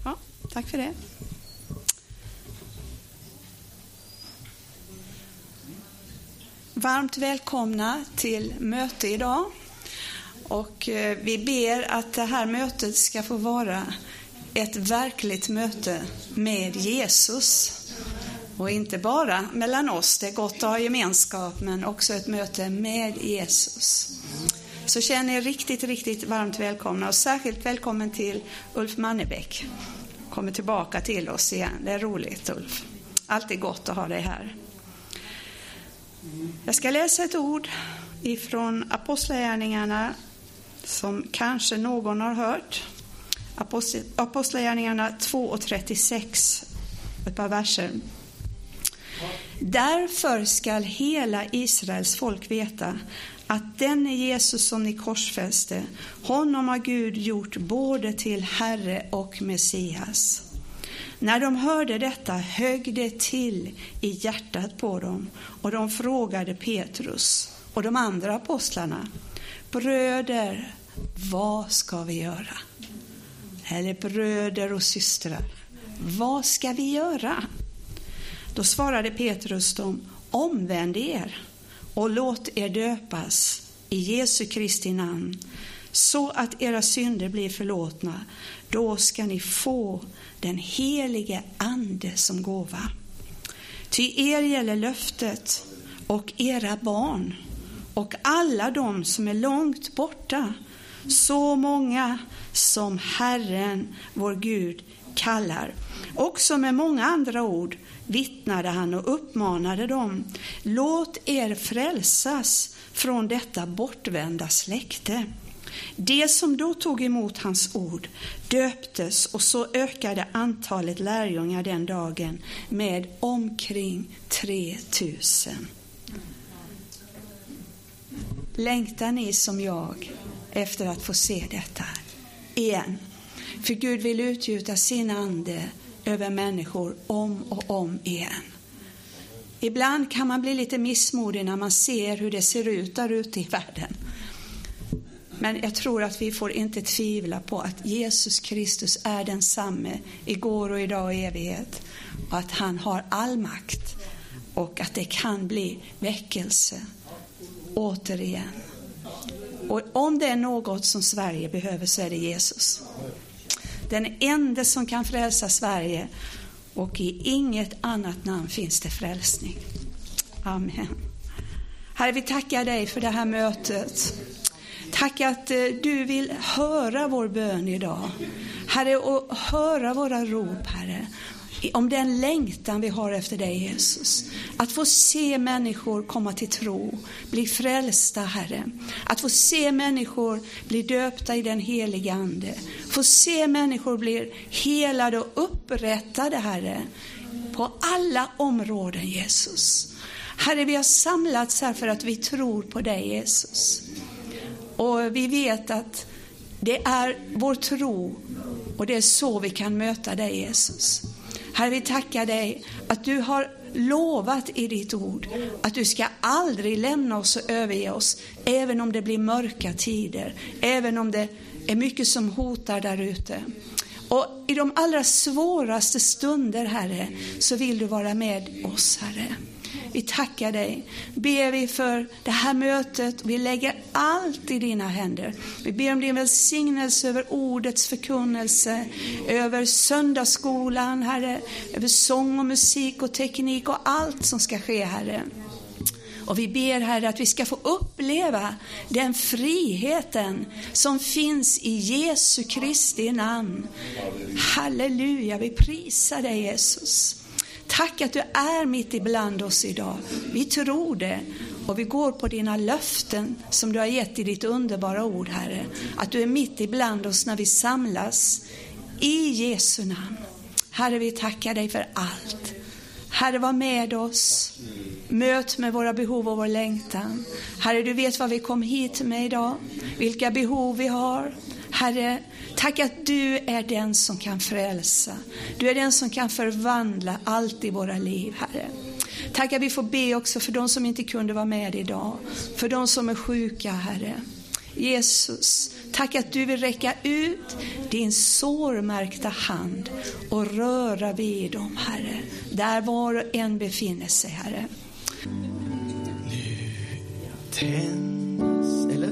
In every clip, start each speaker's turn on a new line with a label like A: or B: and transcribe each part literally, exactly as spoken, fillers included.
A: Ja, tack för det. Varmt välkomna till möte idag. Och vi ber att det här mötet ska få vara ett verkligt möte med Jesus. Och inte bara mellan oss, det är gott att ha gemenskap, men också ett möte med Jesus. Så känner er riktigt, riktigt varmt välkomna, och särskilt välkommen till Ulf Mannebäck. Kommer tillbaka till oss igen, det är roligt Ulf. Alltid gott att ha dig här. Jag ska läsa ett ord ifrån Apostlagärningarna som kanske någon har hört. Apostlagärningarna två och trettiosex, ett par verser. Därför skall hela Israels folk veta att den är Jesus som ni korsfäste, honom har Gud gjort både till Herre och Messias. När de hörde detta högg det till i hjärtat på dem, och de frågade Petrus och de andra apostlarna: bröder, vad ska vi göra? Eller bröder och systrar, vad ska vi göra? Då svarade Petrus dem: omvänd er och låt er döpas i Jesu Kristi namn, så att era synder blir förlåtna. Då ska ni få den helige ande som gåva. Ty er gäller löftet och era barn och alla de som är långt borta, så många som Herren vår Gud kallar. Också med många andra ord vittnade han och uppmanade dem: låt er frälsas från detta bortvända släkte. Det som då tog emot hans ord döptes, och så ökade antalet lärjungar den dagen med omkring tre tusen. Längtar ni som jag efter att få se detta igen? För Gud vill utgjuta sin ande över människor om och om igen. Ibland kan man bli lite missmodig när man ser hur det ser ut där ute i världen. Men jag tror att vi får inte tvivla på att Jesus Kristus är densamme igår och idag och i evighet. Och att han har all makt. Och att det kan bli väckelse återigen. Och om det är något som Sverige behöver, så är det Jesus. Den enda som kan frälsa Sverige, och i inget annat namn finns det frälsning. Amen. Herre, vi tackar dig för det här mötet. Tack att du vill höra vår bön idag. Herre, och höra våra rop, Herre. Om den längtan vi har efter dig, Jesus. Att få se människor komma till tro, bli frälsta, Herre. Att få se människor bli döpta i den heliga ande. Få se människor bli helade och upprättade, Herre. På alla områden, Jesus. Herre, vi har samlats här för att vi tror på dig, Jesus. Och vi vet att det är vår tro, och det är så vi kan möta dig, Jesus. Herre, vi tackar dig att du har lovat i ditt ord att du ska aldrig lämna oss och överge oss, även om det blir mörka tider, även om det är mycket som hotar där ute. Och i de allra svåraste stunder, Herre, så vill du vara med oss, Herre. Vi tackar dig. Ber vi för det här mötet. Vi lägger allt i dina händer. Vi ber om din välsignelse över ordets förkunnelse, över söndagsskolan, Herre, över sång och musik och teknik och allt som ska ske, Herre. Och vi ber, Herre, att vi ska få uppleva den friheten som finns i Jesu Kristi namn. Halleluja, vi prisar dig, Jesus. Tack att du är mitt ibland oss idag. Vi tror det, och vi går på dina löften som du har gett i ditt underbara ord, Herre. Att du är mitt ibland oss när vi samlas i Jesu namn. Herre, vi tackar dig för allt. Herre, var med oss. Möt med våra behov och vår längtan. Herre, du vet vad vi kom hit med idag. Vilka behov vi har. Herre, tack att du är den som kan frälsa. Du är den som kan förvandla allt i våra liv, Herre. Tack att vi får be också för de som inte kunde vara med idag. För de som är sjuka, Herre. Jesus, tack att du vill räcka ut din sårmärkta hand och röra vid dem, Herre. Där var och en befinner sig, Herre.
B: Nu tänds, eller?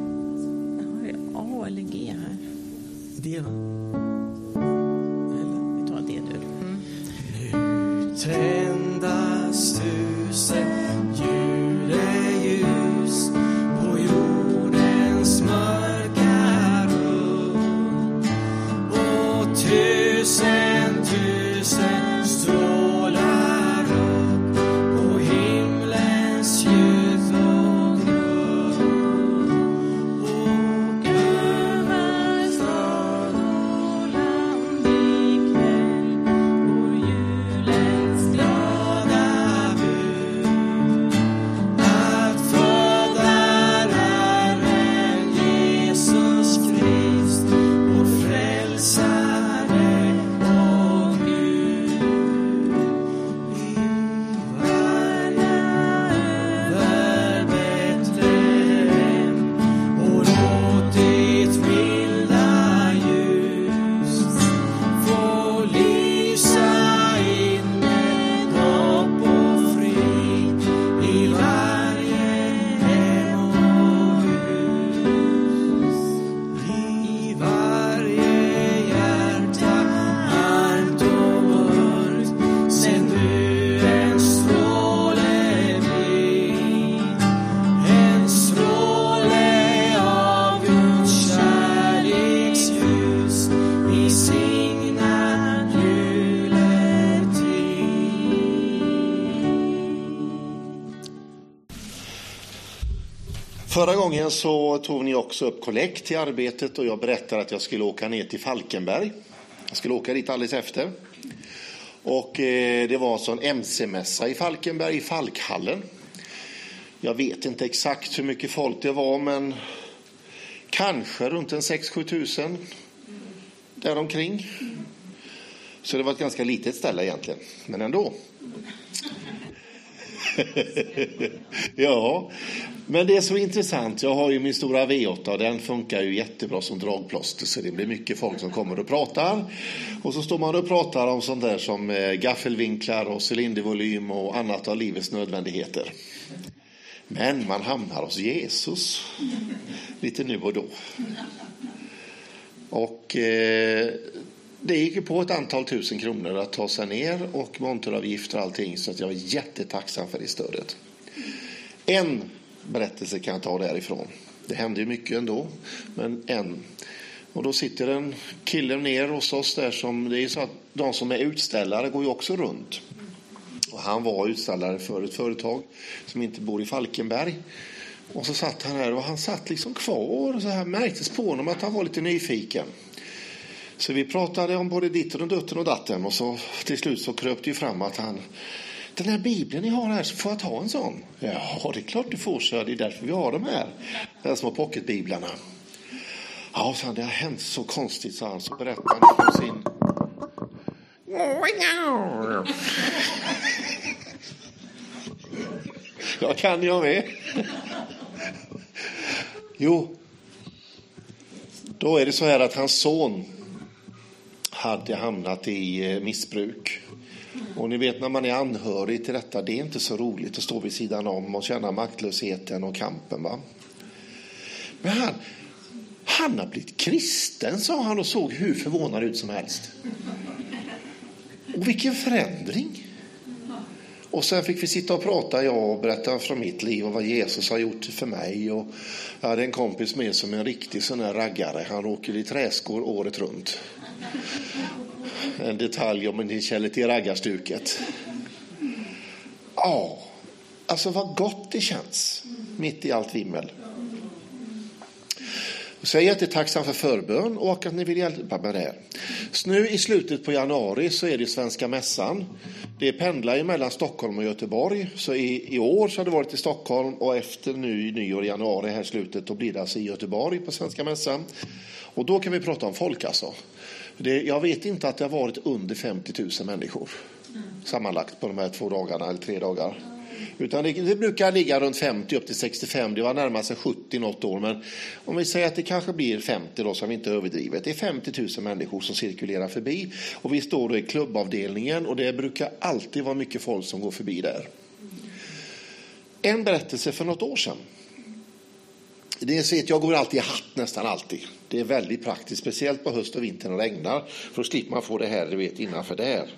C: A eller G här.
B: Det va?
C: Eller? Vi tar det nu. Mm.
B: Nu tändas tusen juleljus på jordens mörka rum, och tusen tusen strålar upp på himlens ljus och grund, och över stad och land ikväll går julens glada bud, att födaren Herren Jesus Krist, vår frälsare och Gud. Vi vargar över Betlehem och låt ditt milda ljus få lysa in med hopp och frid i varje hem och hus. I varje hjärta argt och mörkt sänd du en stråle blind, en stråle av Guds kärleksljus i signad juletid.
D: Förra gången så tog ni också upp kollekt till arbetet och jag berättade att jag skulle åka ner till Falkenberg. Jag skulle åka dit alldeles efter. Och eh, det var så en M C-mässa i Falkenberg, i Falkhallen. Jag vet inte exakt hur mycket folk det var, men kanske runt en sex sju tusen däromkring. Så det var ett ganska litet ställe egentligen, men ändå. Ja, men det är så intressant. Jag har ju min stora V åtta och den funkar ju jättebra som dragplåster, så det blir mycket folk som kommer och pratar. Och så står man och pratar om sånt där som eh, gaffelvinklar och cylindervolym och annat av livets nödvändigheter. Men man hamnar hos Jesus lite nu och då. Och eh, det gick ju på ett antal tusen kronor att ta sig ner och monteravgifter och allting, så att jag är jättetacksam för det stödet. En berättelse kan jag ta därifrån. Det hände ju mycket ändå, men en. Och då sitter en kille ner hos oss där som, det är så att de som är utställare går ju också runt. Och han var utställare för ett företag som inte bor i Falkenberg. Och så satt han här och han satt liksom kvar och så här märktes på honom att han var lite nyfiken. Så vi pratade om både ditten och dutten och datten, och så till slut så kröp det ju fram att han, den här bibeln ni har här, så får jag ta en sån? Ja, det är klart du får, så det är därför vi har dem här. De här små pocketbiblarna. Ja, så det har hänt så konstigt, så han så berättade han om sin... Ja, kan jag med. Jo, då är det så här att hans son hade hamnat i missbruk. Och ni vet, när man är anhörig till detta, det är inte så roligt att stå vid sidan om och känna maktlösheten och kampen, va? Men han, han har blivit kristen, sa han, och såg hur förvånad ut som helst. Och vilken förändring. Och sen fick vi sitta och prata, jag och berätta från mitt liv och vad Jesus har gjort för mig. Och jag hade en kompis med som en riktig sån här raggare. Han åker i träskor året runt. En detalj om en källa till raggarstuket. Ja, alltså vad gott det känns mitt i allt vimmel. Så jag är jättetacksam för förbön och att ni vill hjälpa med det här. Så nu i slutet på januari så är det Svenska mässan. Det pendlar ju mellan Stockholm och Göteborg. Så i, i år så har det varit i Stockholm, och efter nu i nyår i januari här slutet, då blir det alltså i Göteborg på Svenska mässan. Och då kan vi prata om folk alltså. Det, jag vet inte att det har varit under femtio tusen människor sammanlagt på de här två dagarna eller tre dagar. Utan det, det brukar ligga runt femtio upp till sextiofem. Det var närmare sig sjuttio något år. Men om vi säger att det kanske blir femtio då, så har vi inte överdrivet. Det är femtio tusen människor som cirkulerar förbi. Och vi står då i klubbavdelningen och det brukar alltid vara mycket folk som går förbi där. En berättelse för något år sedan. Det vet jag går alltid i hatt nästan alltid. Det är väldigt praktiskt, speciellt på höst och vintern och regnar. För då slipper man få det här, du vet, innanför där.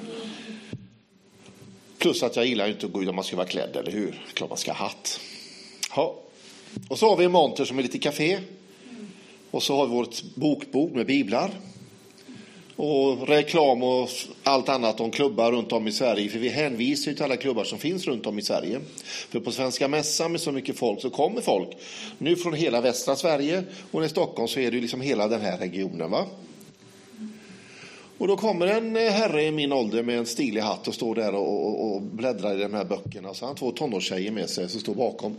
D: Plus att jag gillar inte att gå ut om man ska vara klädd, eller hur? Klart man ska ha hatt. Ja. Och så har vi en monter som är lite café. Och så har vi vårt bokbord med biblar. Och reklam och allt annat om klubbar runt om i Sverige. För vi hänvisar till alla klubbar som finns runt om i Sverige. För på Svenska mässan med så mycket folk så kommer folk. Nu från hela västra Sverige. Och i Stockholm så är det liksom hela den här regionen, va? Och då kommer en herre i min ålder med en stilig hatt och står där och, och, och bläddrar i de här böckerna. Så han har två tonårstjejer med sig som står bakom.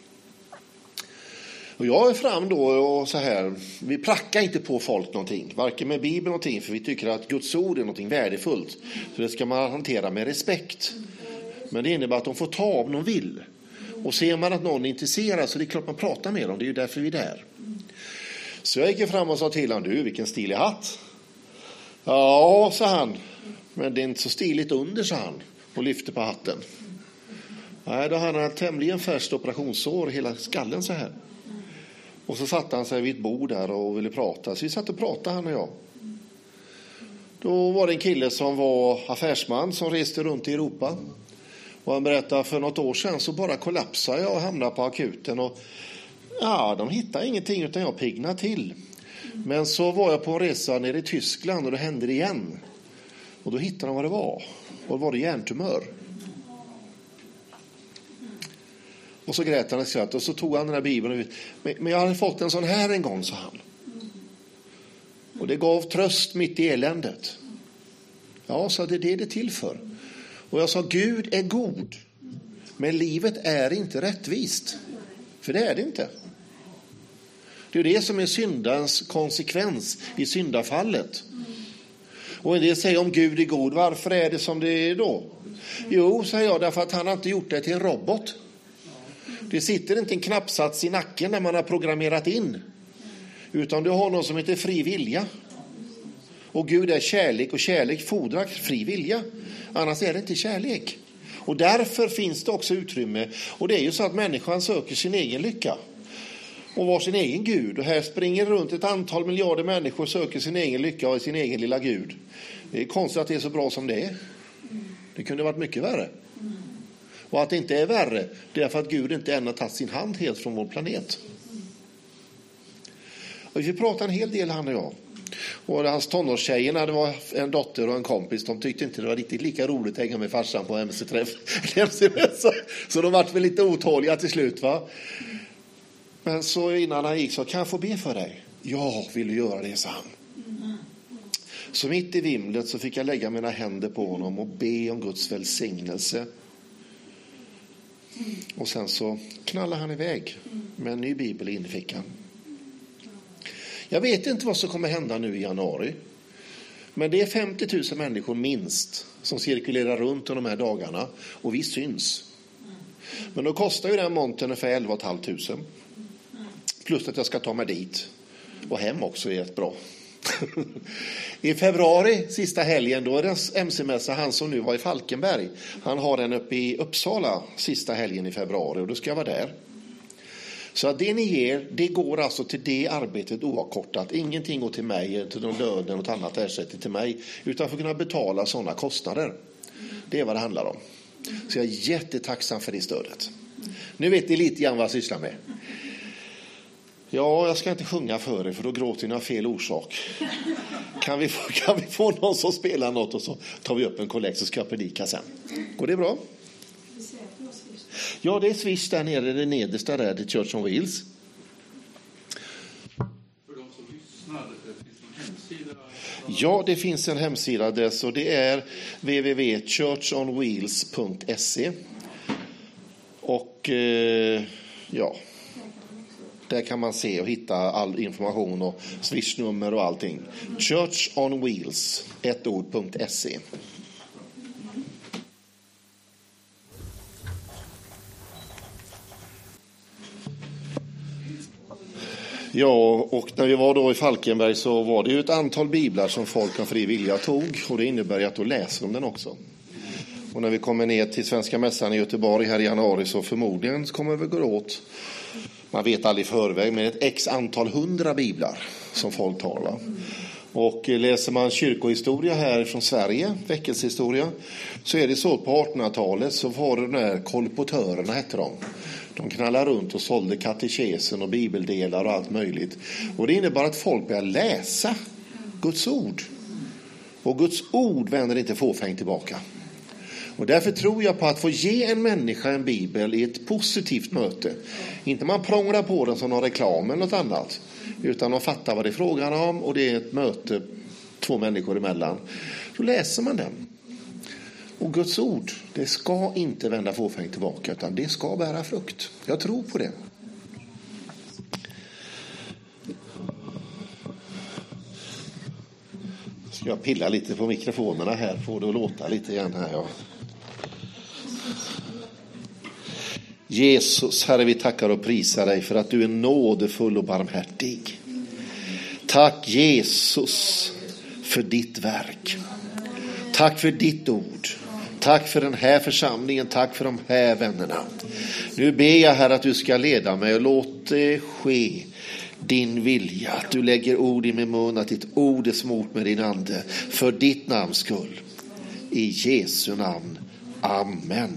D: Och jag är fram då och så här, vi prackar inte på folk någonting, varken med Bibeln någonting, för vi tycker att Guds ord är någonting värdefullt. Så det ska man hantera med respekt. Men det innebär att de får ta om de vill. Och ser man att någon är intresserad så det är klart man pratar med dem, det är ju därför vi är där. Så jag gick fram och sa till honom, du, vilken stilig hatt. Ja, sa han, men det är inte så stiligt under, sa han, och lyfte på hatten. Nej, då hade han ett tämligen färskt operationssår, hela skallen så här. Och så satte han sig vid ett bord där och ville prata. Så vi satt och pratade, han och jag. Då var det en kille som var affärsman som reste runt i Europa. Och han berättade för något år sedan så bara kollapsade jag och hamnade på akuten. Och ja, de hittade ingenting utan jag pignade till. Men så var jag på en resa nere i Tyskland och det hände det igen. Och då hittade de vad det var. Och det var det hjärntumör. Och så grät han och skratt och så tog han den här bibeln. Och, men jag hade fått en sån här en gång, sa han. Och det gav tröst mitt i eländet. Ja, så det är det det är till för. Och jag sa, Gud är god. Men livet är inte rättvist. För det är det inte. Det är det som är syndans konsekvens i syndafallet. Och en del säger om Gud är god, varför är det som det är då? Jo, säger jag, därför att han har inte gjort det till en robot. Det sitter inte en knappsats i nacken när man har programmerat in. Utan du har något som heter fri vilja. Och Gud är kärlek och kärlek fordrar fri vilja. Annars är det inte kärlek. Och därför finns det också utrymme. Och det är ju så att människan söker sin egen lycka. Och var sin egen Gud. Och här springer runt ett antal miljarder människor och söker sin egen lycka och sin egen lilla Gud. Det är konstigt att det är så bra som det är. Det kunde varit mycket värre. Och att det inte är värre, det är för att Gud inte än har tagit sin hand helt från vår planet. Och vi pratade en hel del, han och jag. Och hans tonårstjejerna, det var en dotter och en kompis, de tyckte inte det var riktigt lika roligt att hänga med farsan på M C-träff. Så de var väl lite otåliga till slut, va? Men så innan han gick så, kan jag få be för dig? Ja, vill du göra det, sa han. Så mitt i vimlet så fick jag lägga mina händer på honom och be om Guds välsignelse. Och sen så knallade han iväg med en ny bibel i infickan. Jag vet inte vad som kommer hända nu i januari. Men det är femtio tusen människor minst som cirkulerar runt de här dagarna. Och vi syns. Men då kostar ju den montern för elva tusen femhundra. Plus att jag ska ta mig dit. Och hem också är ett bra. I februari, sista helgen, då är det M C-mässa, han som nu var i Falkenberg. Han har den uppe i Uppsala sista helgen i februari och då ska jag vara där. Så att det ni ger, det går alltså till det arbetet oavkortat. Ingenting går till mig, till någon lön eller något annat ersättning till mig. Utan för att kunna betala sådana kostnader. Det är vad det handlar om. Så jag är jättetacksam för det stödet. Nu vet ni lite grann vad jag sysslar med. Ja, jag ska inte sjunga för er för då gråter ni av fel orsak. Kan vi, få, kan vi få någon som spelar något och så tar vi upp en kollekt så ska jag predika sen. Går det bra? Ja, det är Swish där nere, det nedersta där, det Church on Wheels.
E: För de som lyssnar, det finns en hemsida.
D: Ja, det finns en hemsida där, och det är w w w punkt church on wheels punkt se. Och eh, ja, där kan man se och hitta all information och swishnummer och allting. Church on Wheels, ett ord, .se. Ja, och när vi var då i Falkenberg så var det ju ett antal biblar som folk av fri vilja tog. Och det innebär ju att då läser de den också. Och när vi kommer ner till Svenska mässan i Göteborg här i januari så förmodligen kommer vi gå åt, man vet aldrig i förväg, men ett x antal hundra biblar som folk tar. Va? Och läser man kyrkohistoria här från Sverige, väckelsehistoria, så är det så på artonhundratalet så var det de där kolportörerna hette de. De knallade runt och sålde katekesen och bibeldelar och allt möjligt. Och det innebär att folk börjar läsa Guds ord. Och Guds ord vänder inte fåfängt tillbaka. Och därför tror jag på att få ge en människa en bibel i ett positivt möte. Inte man prånglar på den som någon reklam eller något annat. Utan de fattar vad det är frågan om och det är ett möte två människor emellan. Så läser man den. Och Guds ord, det ska inte vända fåfängt tillbaka utan det ska bära frukt. Jag tror på det. Ska jag pilla lite på mikrofonerna här, får det att låta lite grann här. Ja. Jesus, Herre, vi tackar och prisar dig för att du är nådefull och barmhärtig. Tack Jesus för ditt verk. Tack för ditt ord. Tack för den här församlingen. Tack för de här vännerna. Nu ber jag här att du ska leda mig och låt det ske din vilja. Att du lägger ord i min mun, att ditt ord är smort med din ande. För ditt namns skull. I Jesu namn. Amen.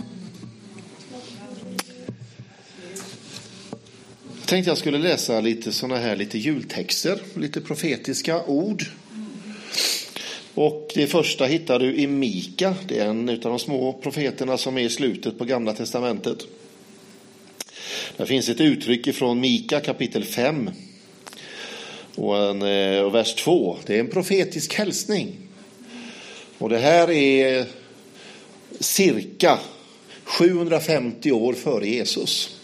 D: Jag tänkte jag skulle läsa lite såna här lite jultexter, lite profetiska ord. Och det första hittar du i Mika. Det är en av de små profeterna som är i slutet på Gamla testamentet. Där finns ett uttryck ifrån Mika kapitel fem och, en, och vers två. Det är en profetisk hälsning. Och det här är cirka sjuhundrafemtio år före Jesus.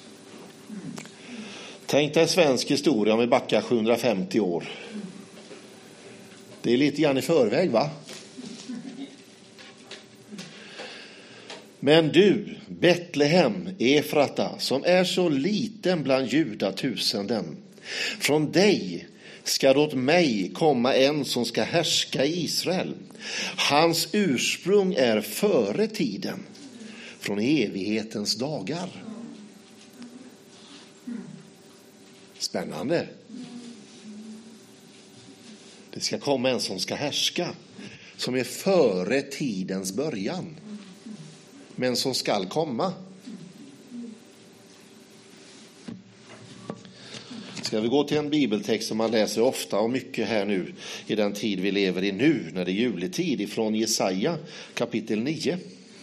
D: Tänk dig svensk historia om vi backar sjuhundrafemtio år. Det är lite grann i förväg, va? Men du, Betlehem, Efrata, som är så liten bland judatusenden, från dig ska det åt mig komma en som ska härska i Israel. Hans ursprung är före tiden, från evighetens dagar. Spännande. Det ska komma en som ska härska, som är före tidens början, men som skall komma. Ska vi gå till en bibeltext som man läser ofta och mycket här nu i den tid vi lever i nu, när det är juletid, ifrån Jesaja kapitel nio.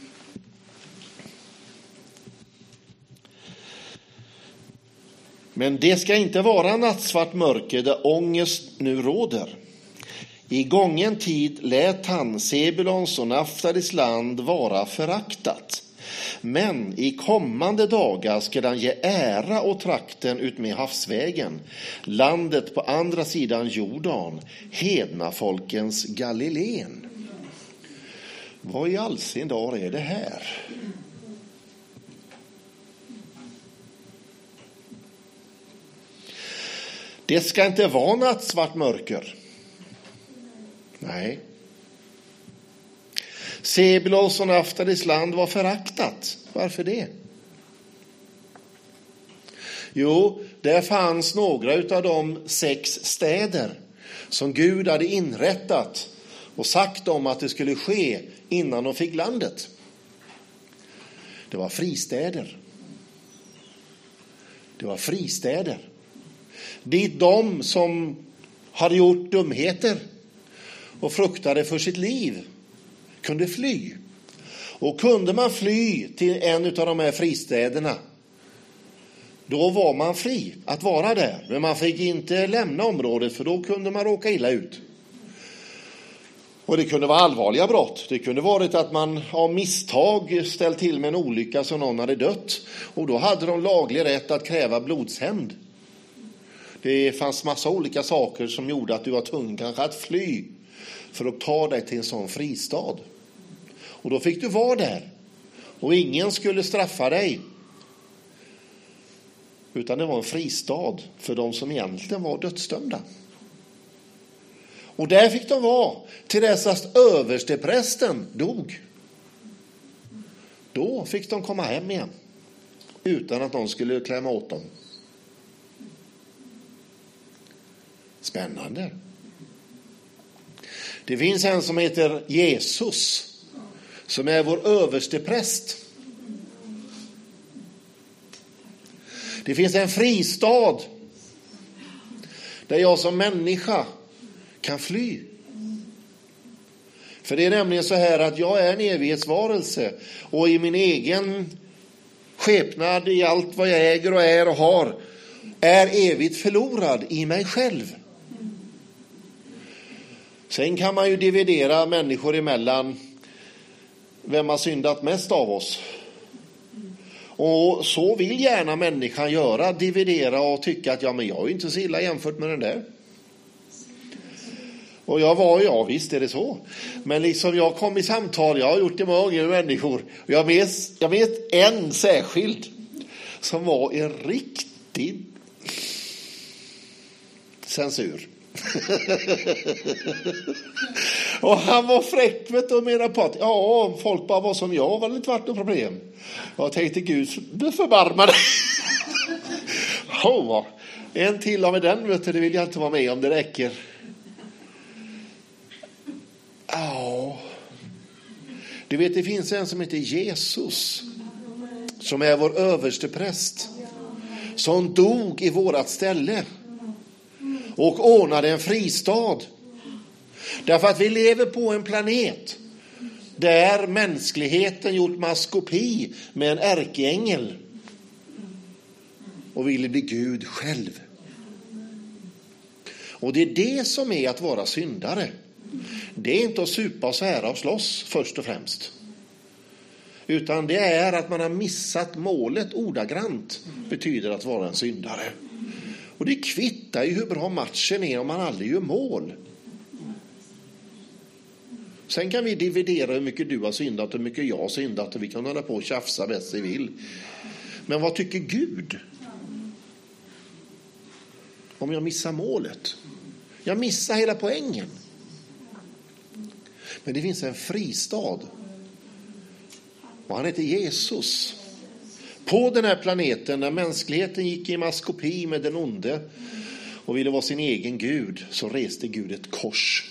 D: Men det ska inte vara nattsvart mörker där ångest nu råder. I gången tid lät han Sebulons och Naftalis land vara föraktat. Men i kommande dagar ska han ge ära åt trakten ut med havsvägen, landet på andra sidan Jordan, hedna folkens Galileen. Vad i all sin dag är det här? Det ska inte vara nattsvart mörker. Nej. Sebulons och Naftalis land var föraktat. Varför det? Jo, där fanns några av de sex städer som Gud hade inrättat och sagt om att det skulle ske innan de fick landet. Det var fristäder. Det var fristäder. Dit de som hade gjort dumheter och fruktade för sitt liv kunde fly. Och kunde man fly till en av de här fristäderna, då var man fri att vara där. Men man fick inte lämna området, för då kunde man råka illa ut. Och det kunde vara allvarliga brott. Det kunde varit att man av misstag ställt till med en olycka så någon hade dött. Och då hade de laglig rätt att kräva blodshämnd. Det fanns massa olika saker som gjorde att du var tvungen kanske att fly för att ta dig till en sån fristad. Och då fick du vara där. Och ingen skulle straffa dig. Utan det var en fristad för de som egentligen var dödsdömda. Och där fick de vara till dess att översteprästen dog. Då fick de komma hem igen utan att någon skulle klämma åt dem. Spännande. Det finns en som heter Jesus som är vår överstepräst. Det finns en fristad där jag som människa kan fly. För det är nämligen så här att jag är en evighetsvarelse och i min egen skepnad, i allt vad jag äger och är och har, är evigt förlorad i mig själv. Sen kan man ju dividera människor emellan vem har syndat mest av oss. Och så vill gärna människan göra, dividera och tycka att ja, men jag är inte så illa jämfört med den där. Och jag var, ja visst är det så. Men liksom jag kom i samtal, jag har gjort det med många människor. Jag vet, jag vet en särskild som var en riktig censur. Och han var fräck, vet du, och menade på att ja, om folk bara var som jag var det inte varit något problem. Jag tänkte Gud, du förbarmade. Oh, en till av med den, vet du, det vill jag inte vara med om, det räcker. Ja. Du vet, det finns en som heter Jesus som är vår överste präst, som dog i vårat ställe och ordnade en fristad. Därför att vi lever på en planet där mänskligheten gjort maskopi med en ärkeängel och ville bli Gud själv. Och det är det som är att vara syndare. Det är inte att supa och sära och slåss först och främst. Utan det är att man har missat målet ordagrant, betyder att vara en syndare. Och det kvittar ju hur bra matchen är om man aldrig gör mål. Sen kan vi dividera hur mycket du har syndat och hur mycket jag har syndat, och vi kan hålla på och tjafsa bäst vi vill. Men vad tycker Gud om jag missar målet? Jag missar hela poängen. Men det finns en fristad. Och han heter Jesus. På den här planeten, när mänskligheten gick i maskopi med den onde och ville vara sin egen Gud, så reste Gud ett kors.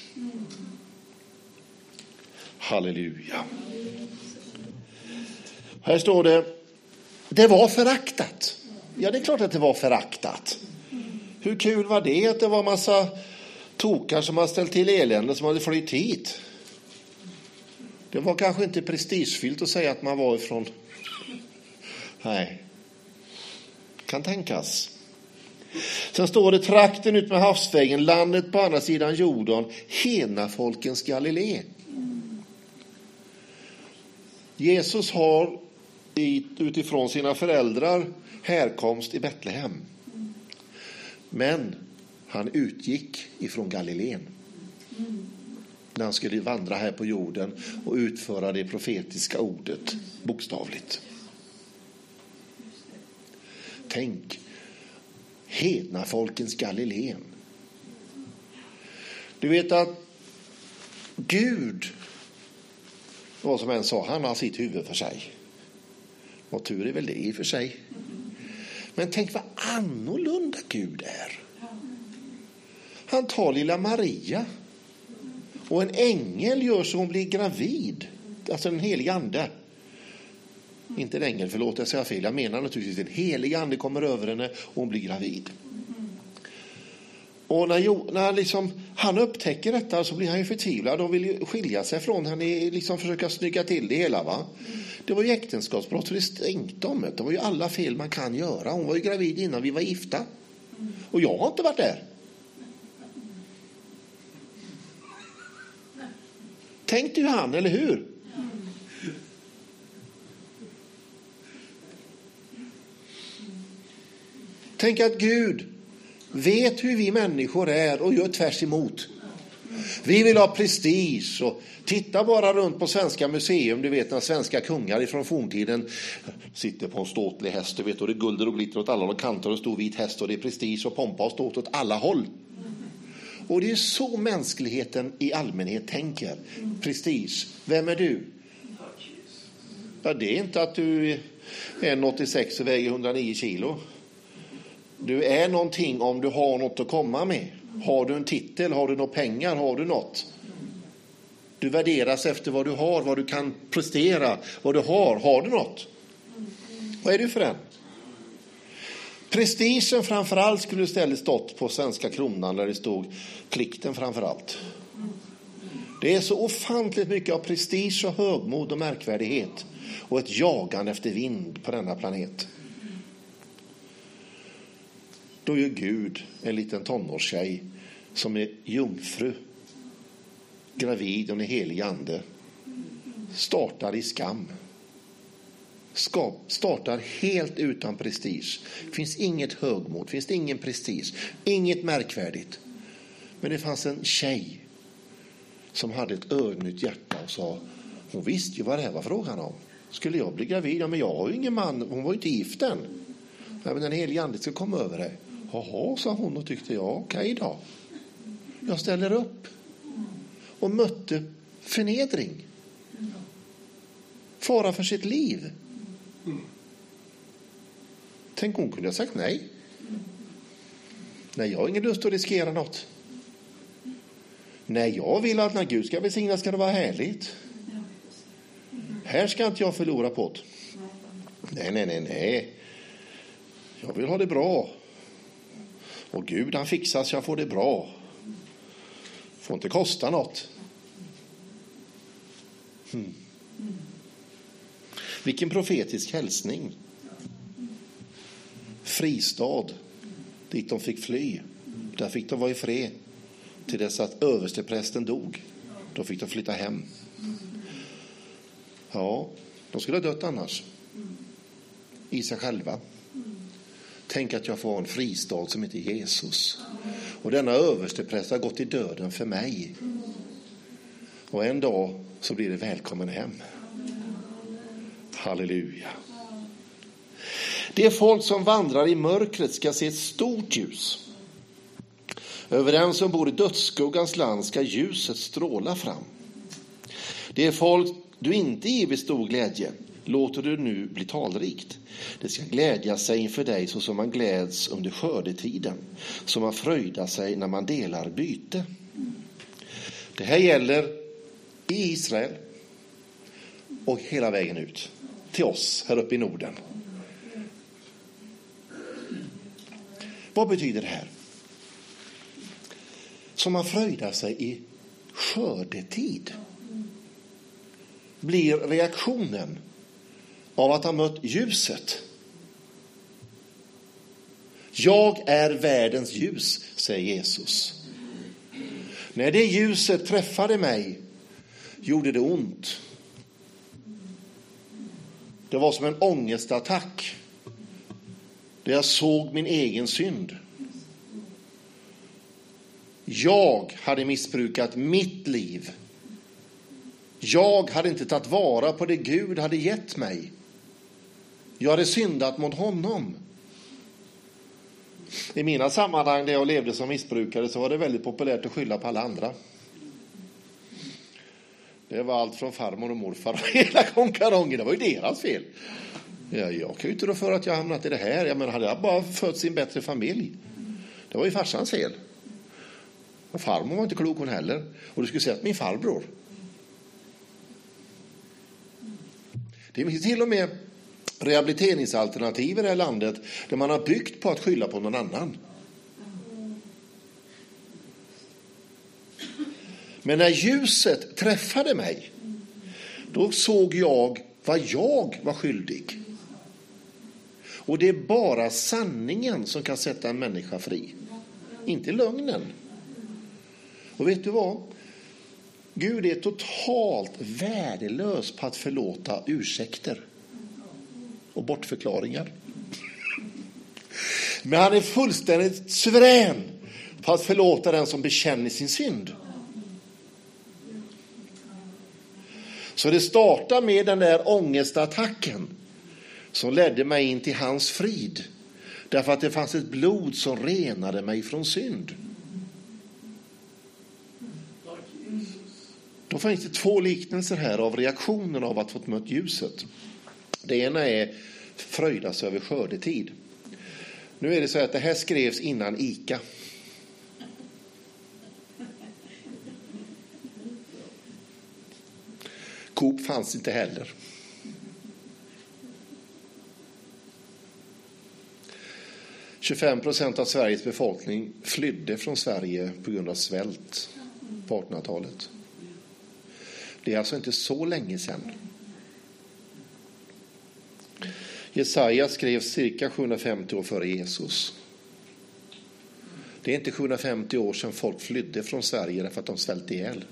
D: Halleluja. Här står det, det var föraktat. Ja, det är klart att det var föraktat. Hur kul var det att det var massa tokar som har ställt till elände som hade flytt hit? Det var kanske inte prestigefyllt att säga att man var ifrån. Nej. Kan tänkas. Sen står det, trakten ut med havsvägen, landet på andra sidan Jordan, Henafolkens Galilé. Jesus har utifrån sina föräldrar härkomst i Betlehem. Men han utgick ifrån Galileen. När han skulle vandra här på jorden och utföra det profetiska ordet bokstavligt. Tänk, hednafolkens Galileen. Du vet att Gud, vad som än sa, han har sitt huvud för sig. Och tur är väl det i för sig. Men tänk vad annorlunda Gud är. Han tar lilla Maria. Och en ängel gör så hon blir gravid. Alltså en helig ande. Inte en ängel, förlåt jag säger fel. Jag menar naturligtvis en helig ande kommer över henne och hon blir gravid. Och när, när liksom, han upptäcker detta så blir han ju förtvivlad och vill ju skilja sig från henne. Liksom försöka snygga till det hela, va. Det var ju äktenskapsbrott, för det stänkte om det. Det var ju alla fel man kan göra. Hon var ju gravid innan vi var gifta. Och jag har inte varit där. Tänkte ju han, eller hur? Tänk att Gud vet hur vi människor är och gör tvärs emot. Vi vill ha prestige. Och titta bara runt på Svenska museum. Du vet när svenska kungar ifrån forntiden sitter på en ståtlig häst. Du vet, och det är gulder och glitter åt alla och kanter och stor vit häst. Och det är prestige och pompa och ståt åt alla håll. Och det är så mänskligheten i allmänhet tänker. Prestige. Vem är du? Ja, det är inte att du är en åttiosex och väger hundranio kilo. Du är någonting om du har något att komma med. Har du en titel, har du några pengar, har du något? Du värderas efter vad du har, vad du kan prestera, vad du har. Har du något? Vad är du för en? Prestigen framförallt skulle istället stått på svenska kronan där det stod plikten framförallt. Det är så ofantligt mycket av prestige och högmod och märkvärdighet och ett jagande efter vind på denna planet. Då är Gud en liten tonårstjej som är jungfru, gravid och en helig ande, startar i skam. Ska, startar helt utan prestige. Finns inget högmod, finns det ingen prestige, inget märkvärdigt. Men det fanns en tjej som hade ett ödmjukt hjärta och sa, hon visste ju vad det här var frågan om. Skulle jag bli gravid? Ja, men jag har ju ingen man, hon var ju inte gift än. Ja, men den helige ande ska komma över dig. Jaha, sa hon och tyckte jag, okej då. Jag ställer upp. Och mötte förnedring. Fara för sitt liv. Tänk, hon kunde ha sagt nej. Nej, jag har ingen lust att riskera något. Nej, jag vill att när Gud ska välsigna ska det vara härligt. Här ska inte jag förlora på det. Nej, nej, nej, nej. Jag vill ha det bra. Och Gud, han fixar så jag får det bra. Får inte kosta något. Hmm. Vilken profetisk hälsning. Fristad. Dit de fick fly. Där fick de vara i fred. Till dess att översteprästen dog. Då fick de flytta hem. Ja, de skulle ha dött annars. I sig själva. Tänk att jag får en fristad som heter Jesus. Och denna överstepräst har gått i döden för mig. Och en dag så blir det välkommen hem. Halleluja. Det folk som vandrar i mörkret ska se ett stort ljus. Över den som bor i dödsskuggans land ska ljuset stråla fram. Det är folk du inte givit stor glädje. Låter du nu bli talrikt. Det ska glädja sig inför dig så som man gläds under skördetiden. Som man fröjdar sig när man delar byte. Det här gäller i Israel och hela vägen ut till oss här uppe i Norden. Vad betyder det här? Som man fröjdar sig i skördetid. Blir reaktionen av att ha mött ljuset. Jag är världens ljus, säger Jesus. När det ljuset träffade mig gjorde det ont. Det var som en ångestattack. Där jag såg min egen synd. Jag hade missbrukat mitt liv. Jag hade inte tagit vara på det Gud hade gett mig. Jag hade syndat mot honom. I mina sammanhang där jag levde som missbrukare så var det väldigt populärt att skylla på alla andra. Det var allt från farmor och morfar och hela konkarongen. Det var ju deras fel. Ja, jag kan ju inte rå för att jag hamnat i det här. Jag menar, hade jag bara fötts i en bättre familj. Det var ju farsans fel. Och farmor var inte klok hon heller. Och du skulle säga att min farbror. Det finns till och med rehabiliteringsalternativ i det här landet där man har byggt på att skylla på någon annan. Men när ljuset träffade mig, då såg jag vad jag var skyldig. Och det är bara sanningen som kan sätta en människa fri. Inte lögnen. Och vet du vad? Gud är totalt värdelös på att förlåta ursäkter och bortförklaringar. Men han är fullständigt suverän på att förlåta den som bekänner sin synd. Så det startar med den där ångestattacken som ledde mig in till hans frid. Därför att det fanns ett blod som renade mig från synd. Då finns det två liknelser här av reaktionen av att fått mött ljuset. Det ena är fröjdas över skördetid. Nu är det så att det här skrevs innan ICA. Coop fanns inte heller. tjugofem procent av Sveriges befolkning flydde från Sverige på grund av svält på artonhundratalet. Det är alltså inte så länge sedan. Jesaja skrev cirka sjuhundrafemtio år före Jesus. Det är inte sjuhundrafemtio år sedan folk flydde från Sverige därför att de svälte ihjäl.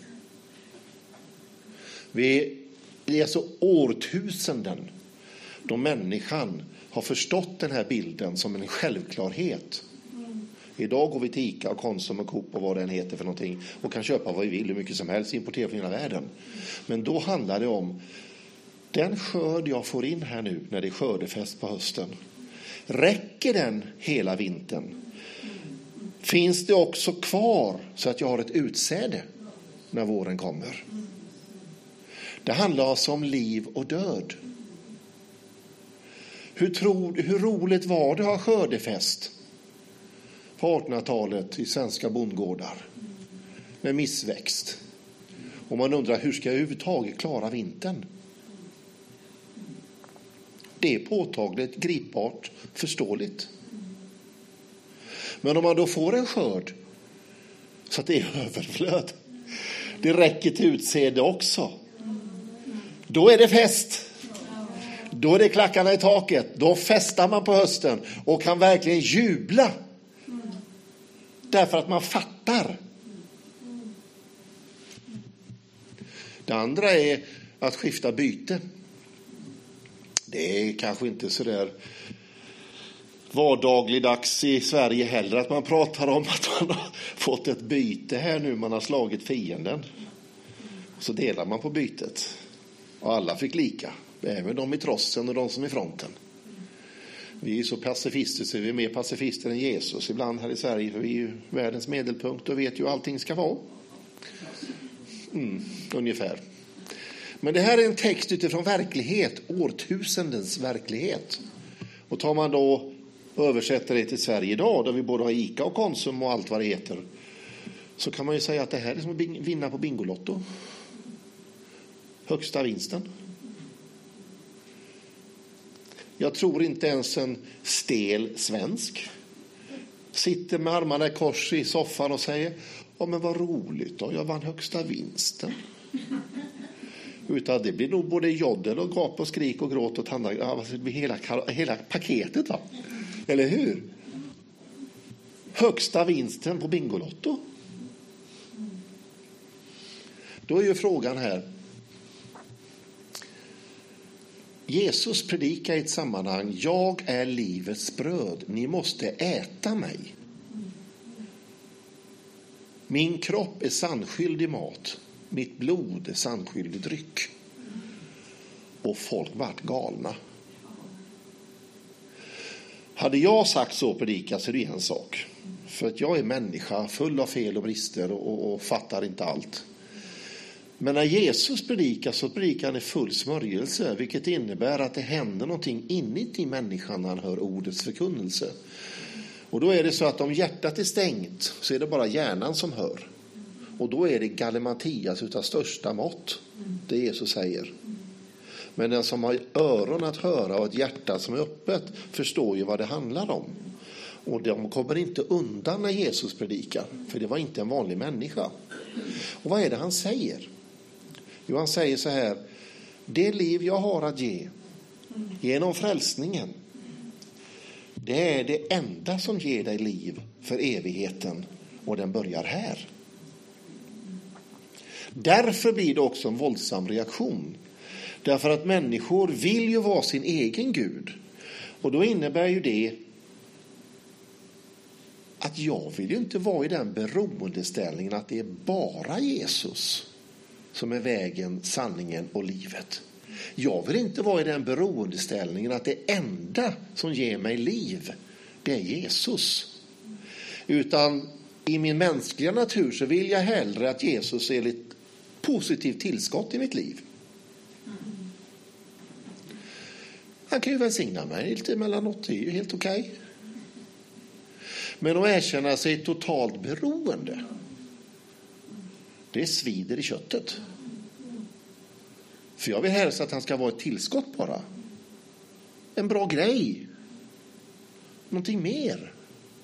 D: Vi är alltså årtusenden då människan har förstått den här bilden som en självklarhet. Idag går vi till ICA och Konsum och Coop och vad den heter för någonting och kan köpa vad vi vill, hur mycket som helst, importera från hela världen. Men då handlar det om den skörd jag får in här nu när det är skördefest på hösten. Räcker den hela vintern? Finns det också kvar så att jag har ett utsäde när våren kommer? Det handlar alltså om liv och död. Hur, tror, hur roligt var det att ha skördefest på artonhundratalet i svenska bondgårdar med missväxt? Och man undrar, hur ska jag överhuvudtaget klara vintern? Det är påtagligt, gripbart, förståeligt. Men om man då får en skörd så att det är överflöd, det räcker till utsäde också, då är det fest. Då är det klackarna i taket. Då festar man på hösten och kan verkligen jubla. Därför att man fattar. Det andra är att skifta byte. Det är kanske inte så där vardagligdags i Sverige heller att man pratar om att man har fått ett byte här nu. Man har slagit fienden. Så delar man på bytet. Och alla fick lika. Även de i trossen och de som i fronten. Vi är så pacifister så vi är mer pacifister än Jesus ibland här i Sverige. För vi är ju världens medelpunkt och vet ju hur allting ska vara. Mm, ungefär. Men det här är en text utifrån verklighet. Årtusendens verklighet. Och tar man då och översätter det till Sverige idag. Där vi både har ICA och Konsum och allt vad det heter. Så kan man ju säga att det här är som att vinna på Bingolotto. Högsta vinsten. Jag tror inte ens en stel svensk sitter med armarna i kors i soffan och säger, ja men vad roligt då, jag vann högsta vinsten. Utan det blir nog både joddel och gap och skrik och gråt och tandar, ja, det blir hela, hela paketet va? Eller hur? Högsta vinsten på Bingolotto. Då är ju frågan här, Jesus predikar i ett sammanhang, jag är livets bröd, ni måste äta mig. Min kropp är sannskyldig mat, mitt blod är sannskyldig dryck. Och folk vart galna. Hade jag sagt så predika så är det en sak. För att jag är människa full av fel och brister och, och, och fattar inte allt. Men när Jesus predikar så predikar han i full smörjelse, vilket innebär att det händer någonting inuti människan när han hör ordets förkunnelse. Och då är det så att om hjärtat är stängt så är det bara hjärnan som hör. Och då är det galimatias utav största mått, det Jesus säger. Men den som har öron att höra och ett hjärta som är öppet förstår ju vad det handlar om. Och de kommer inte undan när Jesus predikar, för det var inte en vanlig människa. Och vad är det han säger? Jo, han säger så här, det liv jag har att ge genom frälsningen, det är det enda som ger dig liv för evigheten, och den börjar här. Därför blir det också en våldsam reaktion. Därför att människor vill ju vara sin egen Gud. Och då innebär ju det att jag vill ju inte vara i den beroendeställningen att det är bara Jesus som är vägen, sanningen och livet. Jag vill inte vara i den beroendeställningen att det enda som ger mig liv, det är Jesus. Utan i min mänskliga natur så vill jag hellre att Jesus är ett positivt tillskott i mitt liv. Han kan ju välsigna mig lite emellanåt, det är ju helt okej. Okay. Men att erkänna sig totalt beroende, det svider i köttet. För jag vill helst att han ska vara ett tillskott bara. En bra grej. Någonting mer.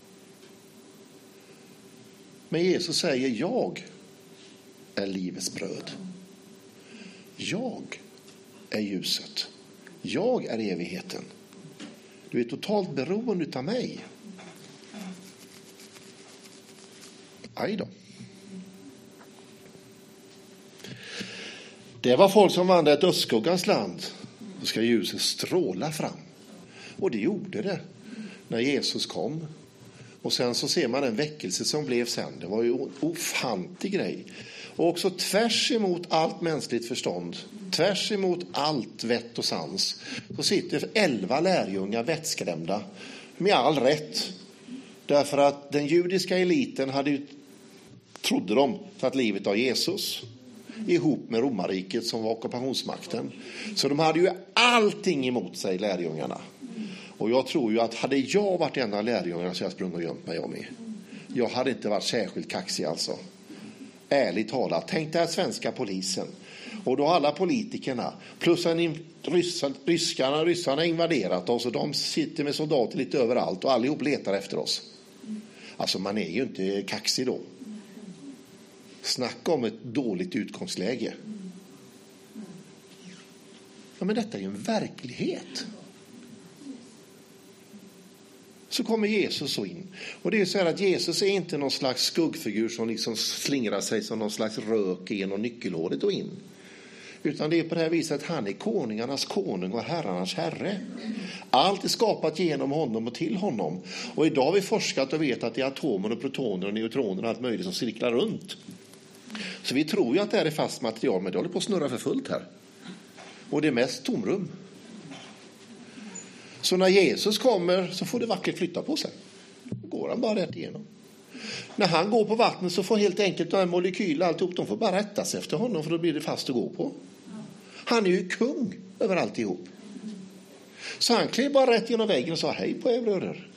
D: Men Jesus säger, jag är livets bröd. Jag är ljuset. Jag är evigheten. Du är totalt beroende av mig. Aj då. Det var folk som vandrade ett dödsskuggans land. Då ska ljuset stråla fram. Och det gjorde det när Jesus kom. Och sen så ser man en väckelse som blev sen. Det var ju en ofantlig grej. Och också tvärs emot allt mänskligt förstånd, tvärs emot allt vett och sans, så sitter elva lärjungar vettskrämda med all rätt. Därför att den judiska eliten hade ju, trodde de, tagit livet av Jesus ihop med romarriket som var ockupationsmakten. Så de hade ju allting emot sig, lärjungarna. Och jag tror ju att hade jag varit en av lärjungarna så jag sprungit och gömt mig jag med. Jag hade inte varit särskilt kaxig alltså. Ärligt talat, tänk dig svenska polisen. Och då alla politikerna, plus en ryssarna, ryskarna, ryssarna invaderat oss och de sitter med soldater lite överallt och allihop letar efter oss. Alltså man är ju inte kaxig då. Snacka om ett dåligt utgångsläge. Ja, men detta är ju en verklighet. Så kommer Jesus så in. Och det är så här att Jesus är inte någon slags skuggfigur som liksom slingrar sig som någon slags rök genom nyckelhålet och in. Utan det är på det här viset att han är konungarnas konung och herrarnas herre. Allt är skapat genom honom och till honom. Och idag har vi forskat och vet att det är atomer och protoner och neutroner och allt möjligt som cirklar runt. Så vi tror ju att det här är fast material, men det håller på att snurra för fullt här. Och det är mest tomrum. Så när Jesus kommer så får det vackert flytta på sig. Då går han bara rätt igenom. När han går på vattnet så får helt enkelt de här molekyler alltihop, de får bara rättas efter honom för då blir det fast att gå på. Han är ju kung över alltihop. Så han klev bara rätt genom väggen och sa hej på er bröder.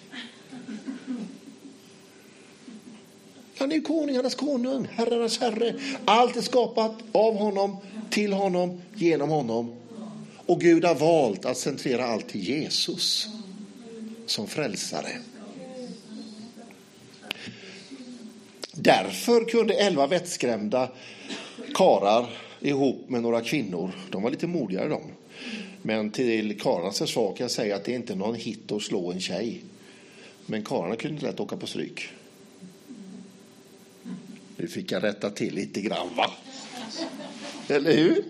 D: Han är ju konungarnas konung, herrarnas herre. Allt är skapat av honom, till honom, genom honom. Och Gud har valt att centrera allt till Jesus som frälsare. Därför kunde elva vettskrämda karar ihop med några kvinnor, de var lite modigare de. Men till kararnas försvar kan jag säga att det är inte någon hit att slå en tjej. Men kararna kunde lätt åka på stryk. Nu fick jag rätta till lite grann, va? Eller hur?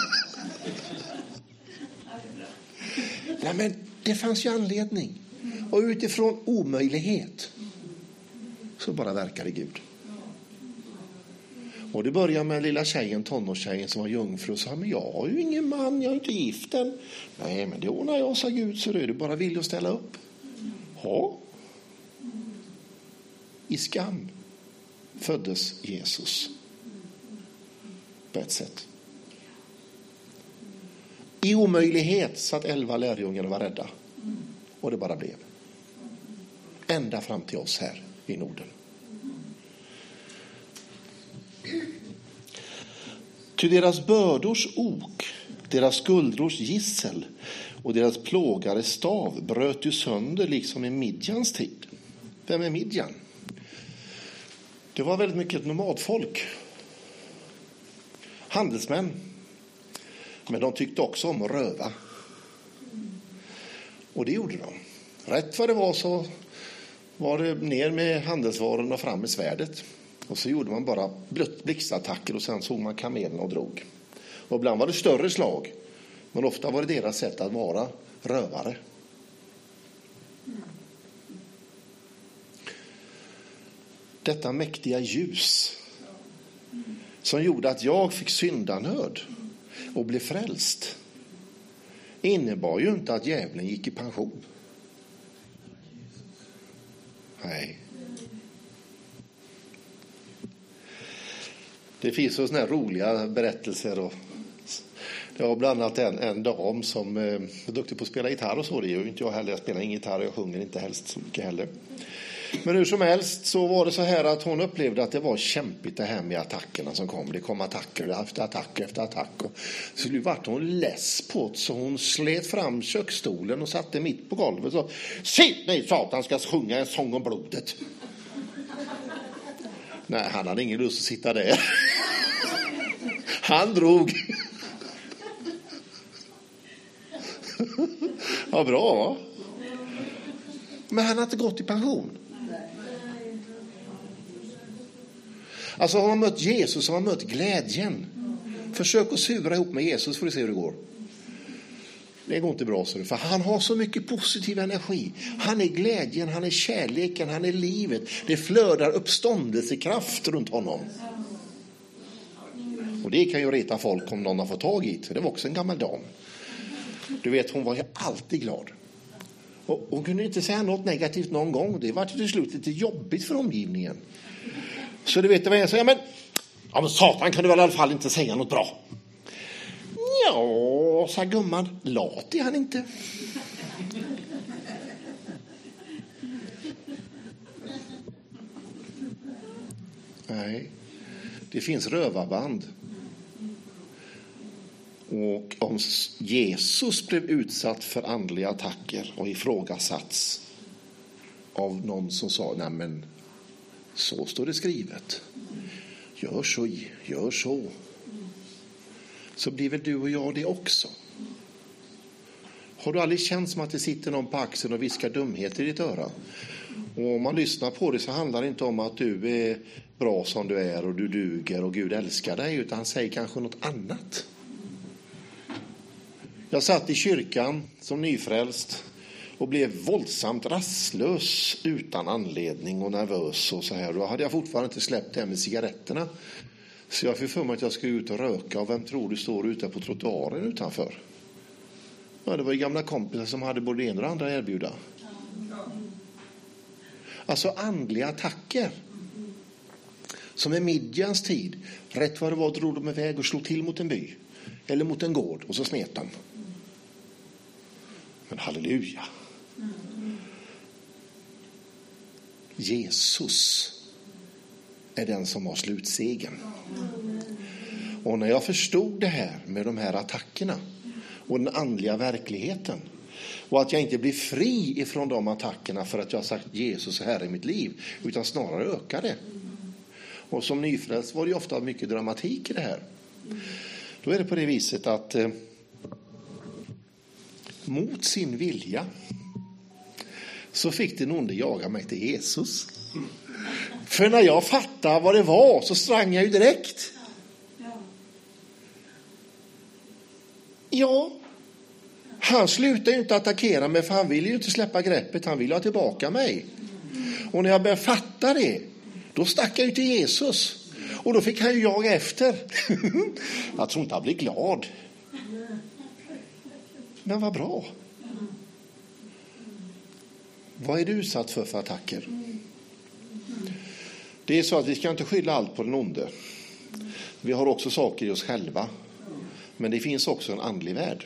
D: Nej, men det fanns ju anledning. Och utifrån omöjlighet så bara verkade Gud. Och det började med lilla tjejen, tonårstjejen som var jungfru och sa, men jag har ju ingen man, jag är inte gift än. Nej, men det ordnar jag, sa Gud, så är du bara vill att ställa upp. Ja. I skam föddes Jesus. På ett sätt. I omöjlighet så att elva lärjungar var rädda. Och det bara blev. Ända fram till oss här i Norden. Ty deras bördors ok, deras skuldrors gissel och deras plågare stav bröt ju sönder liksom i Midjans tid. Vem är Midjan? Det var väldigt mycket ett nomadfolk. Handelsmän. Men de tyckte också om att röva. Och det gjorde de. Rätt vad det var så var det ner med handelsvaren och fram med svärdet. Och så gjorde man bara blixtattacker och sen såg man kamelen och drog. Och ibland var det större slag. Men ofta var det deras sätt att vara rövare. Detta mäktiga ljus, som gjorde att jag fick syndanöd och blev frälst innebar ju inte att djävulen gick i pension. Nej. Det finns så såna här roliga berättelser. Och det var bland annat en, en dam som eh, är duktig på att spela gitarr och så. Det är ju inte jag heller. Jag spelar ingen gitarr och jag sjunger inte helst så mycket heller. Men hur som helst så var det så här att hon upplevde att det var kämpigt det här med attackerna som kom. Det kom attacker efter attack efter attack. Och så vart hon less på det, så hon slet fram köksstolen och satte mitt på golvet och sa: sitt ner, satan, ska sjunga en sång om blodet. Nej, han hade ingen lust att sitta där. Han drog. Ja, bra, va? Men han har inte gått i pension. Alltså har man mött Jesus, har man mött glädjen. Försök att sura ihop med Jesus för att se hur det går. Det går inte bra, så för han har så mycket positiv energi. Han är glädjen, han är kärleken, han är livet. Det flödar uppståndelsekraft runt honom. Och det kan ju reta folk om någon har fått tag i det. Det var också en gammal dam. Du vet, hon var ju alltid glad. Och hon kunde inte säga något negativt någon gång. Det var till slut lite jobbigt för omgivningen. Så du vet vad jag säger, men, ja, men satan, kan du väl i alla fall inte säga något bra? Ja, sa gumman, lat är han inte. Nej, det finns rövarband. Och om Jesus blev utsatt för andliga attacker och ifrågasatts av någon som sa, nej men så står det skrivet. Gör så, gör så. Så blir väl du och jag det också. Har du aldrig känt som att det sitter någon på axeln och viskar dumheter i ditt öra? Och om man lyssnar på det så handlar det inte om att du är bra som du är och du duger och Gud älskar dig, utan han säger kanske något annat. Jag satt i kyrkan som nyfrälst och blev våldsamt rastlös utan anledning och nervös och så här. Då hade jag fortfarande inte släppt det här med cigaretterna. Så jag fick för mig att jag skulle ut och röka. Och vem tror du står ute på trottoaren utanför? Ja, det var ju gamla kompisar som hade både en och andra erbjuda. Alltså andliga attacker. Som i Midjans tid. Rätt vad det var drog de iväg och slog till mot en by. Eller mot en gård och så smet de. Men halleluja. Jesus är den som har slutsegen. Och när jag förstod det här med de här attackerna och den andliga verkligheten och att jag inte blir fri ifrån de attackerna för att jag har sagt Jesus är här i mitt liv, utan snarare ökar det. Och som nyfrälst var det ofta mycket dramatik i det här. Då är det på det viset att eh, mot sin vilja så fick den onde jaga mig till Jesus. För när jag fattade vad det var så sprang jag ju direkt. Ja, han slutade ju inte attackera mig, för han ville ju inte släppa greppet. Han ville ha tillbaka mig. Och när jag började fatta det, då stack jag ju till Jesus. Och då fick han ju jaga efter. Jag tror inte han blir glad. Men vad bra. Vad är du utsatt för för attacker? Det är så att vi ska inte skylla allt på den onde. Vi har också saker i oss själva. Men det finns också en andlig värld.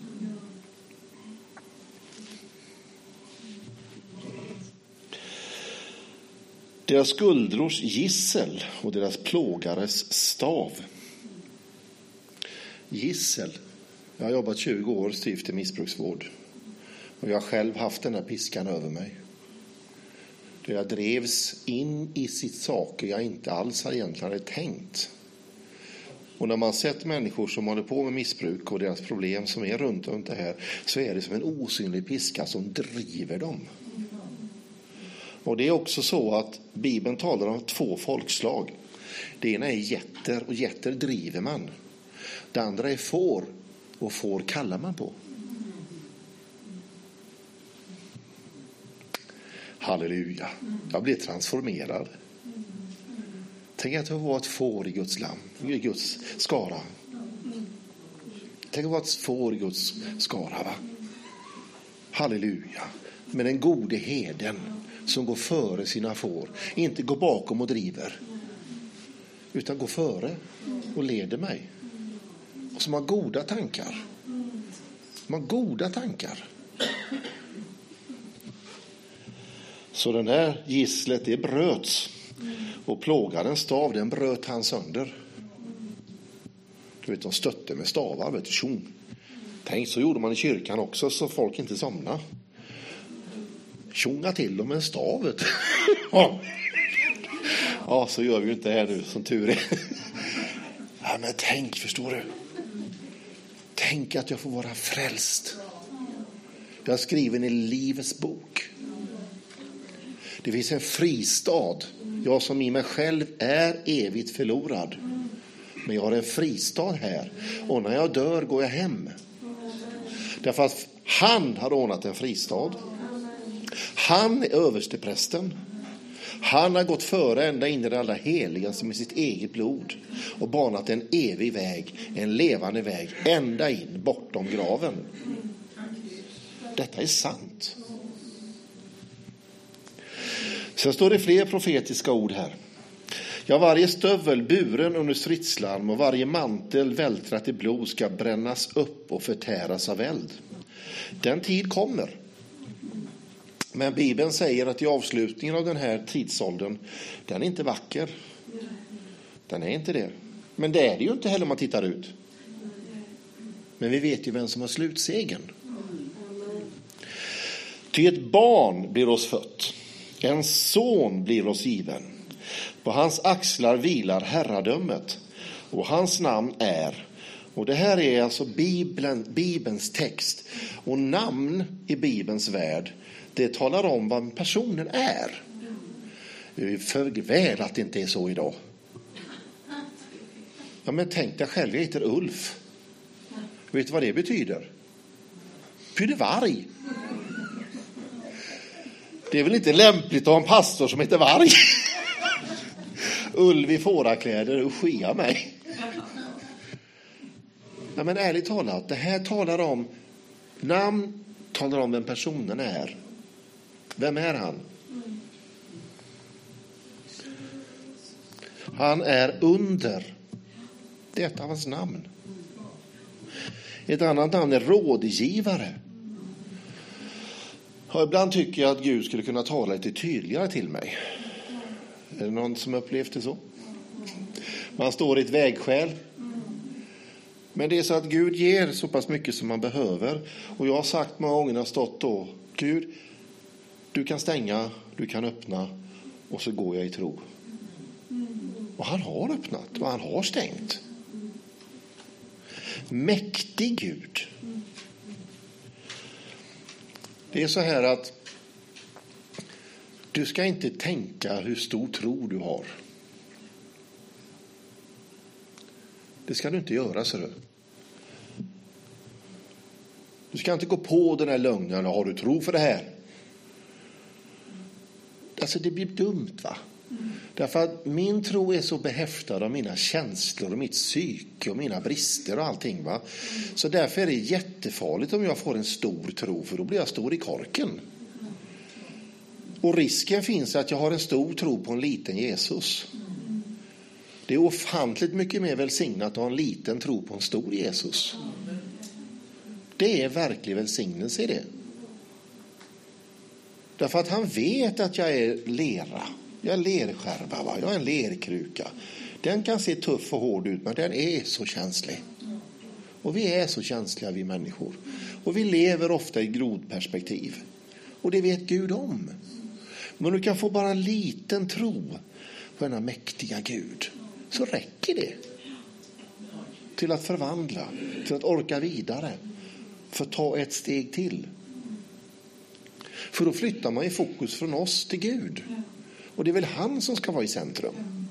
D: Deras skuldrors gissel och deras plågares stav. Gissel. Jag har jobbat tjugo år styvt i missbruksvård. Och jag har själv haft den här piskan över mig. Där jag drevs in i sitt saker jag inte alls egentligen hade tänkt. Och när man sett människor som håller på med missbruk och deras problem som är runt om det här, så är det som en osynlig piska som driver dem. Och det är också så att Bibeln talar om två folkslag. Det ena är getter, och getter driver man. Det andra är får, och får kallar man på. Halleluja. Jag blir transformerad. Tänk att jag var ett får i Guds lam, i Guds skara. Tänk att vara ett får i Guds skara, va? Halleluja. Men den gode heden som går före sina får. Inte går bakom och driver. Utan går före och leder mig. Och som har goda tankar. Som har goda tankar. Så den där gisslet, det bröts. Och plågarens stav, den bröt han sönder. Du vet, de stötte med stavar, vet du, tjong. Tänk, så gjorde man i kyrkan också så folk inte somnade. Tjonga till dem en stav, vet du. Ja. Ja, så gör vi ju inte här nu, som tur är. Ja, men tänk, förstår du. Tänk att jag får vara frälst. Jag har skriven i livets bok. Det finns en fristad. Jag som i mig själv är evigt förlorad. Men jag har en fristad här. Och när jag dör går jag hem. Därför att han har ordnat en fristad. Han är översteprästen. Han har gått före ända in i det allra heligaste med sitt eget blod. Och banat en evig väg, en levande väg, ända in bortom graven. Detta är sant. Sen står det fler profetiska ord här. Ja, varje stövel buren under stridslarm och varje mantel vältrat i blod ska brännas upp och förtäras av eld. Den tid kommer. Men Bibeln säger att i avslutningen av den här tidsåldern, den är inte vacker. Den är inte det. Men det är det ju inte heller om man tittar ut. Men vi vet ju vem som har slutsegen. Ty ett barn blir oss fött. En son blir oss given. På hans axlar vilar herradömet. Och hans namn är... Och det här är alltså Bibeln, Bibelns text. Och namn i Bibelns värld, det talar om vad personen är. Det är för väl att det inte är så idag. Ja, men tänk dig själv, jag heter Ulf. Vet du vad det betyder? Betyder varg. Det är väl inte lämpligt att ha en pastor som heter varg. Ulv i fårakläder och skia mig. Ja, men ärligt talat, det här talar om namn, talar om vem personen är. Vem är han? Han är under. Det är ett av hans namn. Ett annat namn är rådgivare. Och ibland tycker jag att Gud skulle kunna tala lite tydligare till mig. Är det någon som upplevt det så? Man står i ett vägskäl. Men det är så att Gud ger så pass mycket som man behöver. Och jag har sagt många gånger när jag har stått då, Gud, du kan stänga, du kan öppna, och så går jag i tro. Och han har öppnat och han har stängt. Mäktig Gud. Det är så här att du ska inte tänka hur stor tro du har. Det ska du inte göra, så du. Du ska inte gå på den här lögnen. Har du tro för det här? Alltså det blir dumt, va? Mm. Därför att min tro är så behäftad av mina känslor och mitt psyke och mina brister och allting, va? Mm. Så därför är det jättefarligt om jag får en stor tro, för då blir jag stor i korken. Mm. Och risken finns att jag har en stor tro på en liten Jesus. Mm. Det är ofantligt mycket mer välsignat att ha en liten tro på en stor Jesus. Mm. Det är verklig välsignelse i det. Därför att han vet att jag är lera. Jag är lerskärva, va? Jag är en lerkruka. Den kan se tuff och hård ut, men den är så känslig. Och vi är så känsliga, vi människor. Och vi lever ofta i grodperspektiv. Och det vet Gud om. Men du kan få bara en liten tro på denna mäktiga Gud. Så räcker det. Till att förvandla. Till att orka vidare. För att ta ett steg till. För då flyttar man i fokus från oss till Gud. Och det är väl han som ska vara i centrum.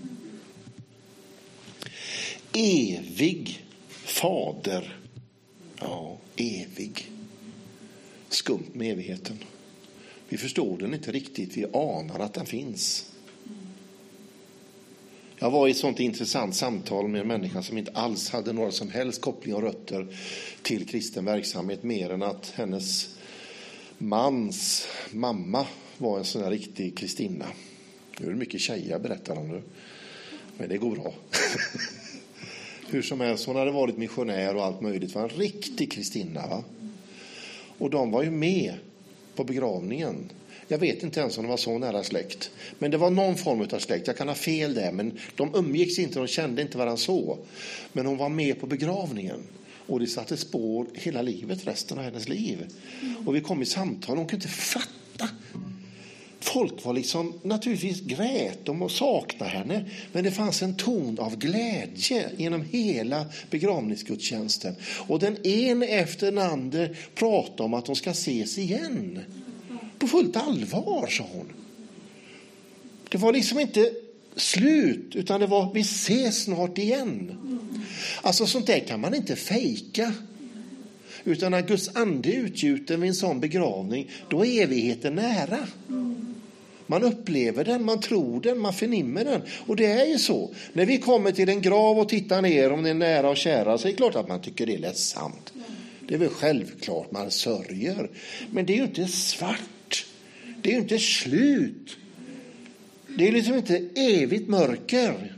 D: Evig fader. Ja, evig. Skumt med evigheten. Vi förstår den inte riktigt. Vi anar att den finns. Jag var i ett sånt intressant samtal med en människa som inte alls hade några som helst kopplingar och rötter till kristen verksamhet, mer än att hennes mans mamma var en sån här riktig Kristina. Nu är det mycket tjejer berättar om det, men det går bra. Hur som helst, hon hade varit missionär och allt möjligt. Var en riktig Kristina, va? Och de var ju med på begravningen. Jag vet inte ens om de var så nära släkt. Men det var någon form av släkt. Jag kan ha fel där. Men de umgicks inte. De kände inte varandra så. Men hon var med på begravningen. Och det satte spår hela livet. Resten av hennes liv. Och vi kom i samtal. Hon kunde inte fatta. Folk var liksom naturligtvis grät. De saknade henne. Men det fanns en ton av glädje genom hela begravningsgudstjänsten. Och den ena efter den andra pratade om att de ska ses igen. På fullt allvar, sa hon. Det var liksom inte slut, utan det var vi ses snart igen. Alltså sånt där kan man inte fejka. Utan när Guds ande utgjuten vid en sån begravning, då är evigheten nära. Man upplever den, man tror den, man förnimmer den. Och det är ju så. När vi kommer till en grav och tittar ner om det är nära och kära, så är det klart att man tycker det är ledsamt. Det är väl självklart, man sörjer. Men det är ju inte svart. Det är ju inte slut. Det är liksom inte evigt mörker.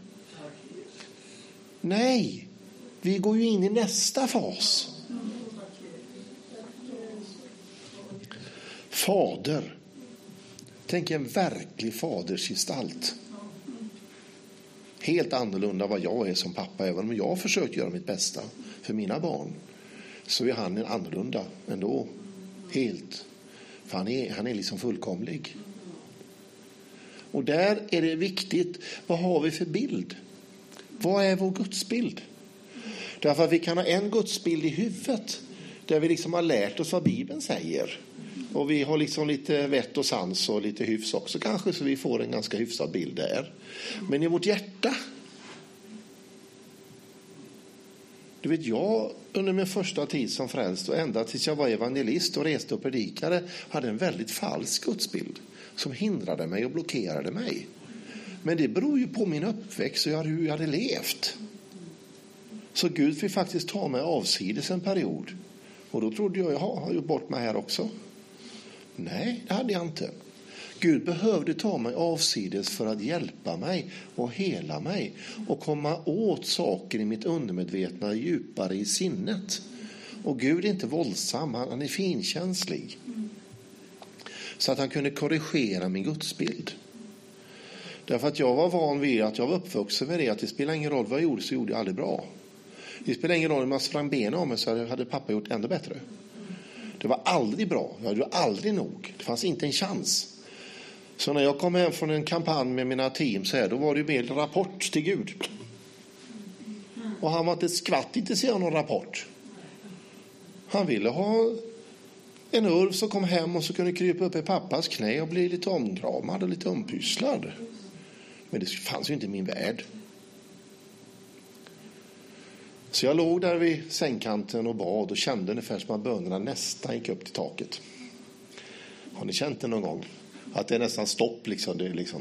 D: Nej, vi går ju in i nästa fas. Fader. Tänk en verklig fadersgestalt. Helt annorlunda vad jag är som pappa. Även om jag har försökt göra mitt bästa för mina barn, så är han en annorlunda ändå. Helt. För han är, han är liksom fullkomlig. Och där är det viktigt, vad har vi för bild? Vad är vår gudsbild? Därför att vi kan ha en gudsbild i huvudet, där vi liksom har lärt oss vad Bibeln säger. Och vi har liksom lite vett och sans och lite hyfs också kanske, så vi får en ganska hyfsad bild där. Men i vårt hjärta, du vet, jag under min första tid som frälst och ända tills jag var evangelist och reste och predikade, hade en väldigt falsk gudsbild som hindrade mig och blockerade mig. Men det beror ju på min uppväxt och hur jag hade levt. Så Gud fick faktiskt ta mig avsides en period. Och då trodde jag, jag har gjort bort mig här också. Nej, det hade jag inte. Gud behövde ta mig avsides för att hjälpa mig och hela mig och komma åt saker i mitt undermedvetna djupare i sinnet. Och Gud är inte våldsam, han är finkänslig. Så att han kunde korrigera min gudsbild. Därför att jag var van vid att jag var uppvuxen med det, att det spelar ingen roll vad jag gjorde, så gjorde jag aldrig bra. Det spelar ingen roll om jag sprang benen om mig, så hade pappa gjort ännu bättre. Det var aldrig bra, jag gjorde aldrig nog. Det fanns inte en chans. Så när jag kom hem från en kampanj med mina team så här, då var det mer rapport till Gud. Och han var inte skvatt intresserad av någon rapport. Han ville ha en urv som kom hem och så kunde krypa upp i pappas knä och bli lite omkramad och lite ompysslad. Men det fanns ju inte i min värld. Så jag låg där vid sängkanten och bad och kände ungefär som att bönerna nästan gick upp till taket. Har ni känt det någon gång? Att det är nästan stopp liksom. Det är liksom...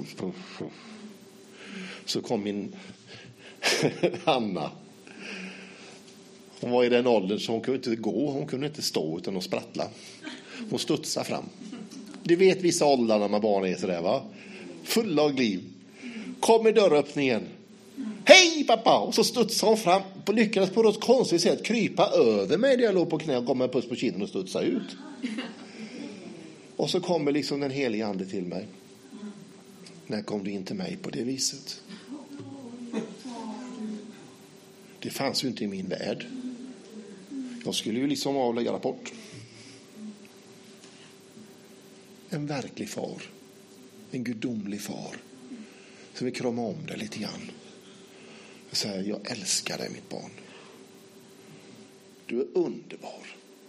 D: Så kom min Anna. Hon var i den åldern så hon kunde inte gå, hon kunde inte stå utan att sprattla. Hon studsade fram. Du vet vissa åldrar när man barn är sådär, va? Full av liv. Kom i dörröppningen. Hej pappa! Och så studsade hon fram och lyckades på något konstigt sätt krypa över mig där jag låg på knä och gav mig en puss på kinden och studsa ut. Och så kommer liksom den helige ande till mig. När kom du in till mig på det viset? Det fanns ju inte i min värld. Jag skulle ju liksom avlägga rapport. En verklig far. En gudomlig far. Så vi kramar om det lite grann. Jag säger, jag älskar dig mitt barn. Du är underbar.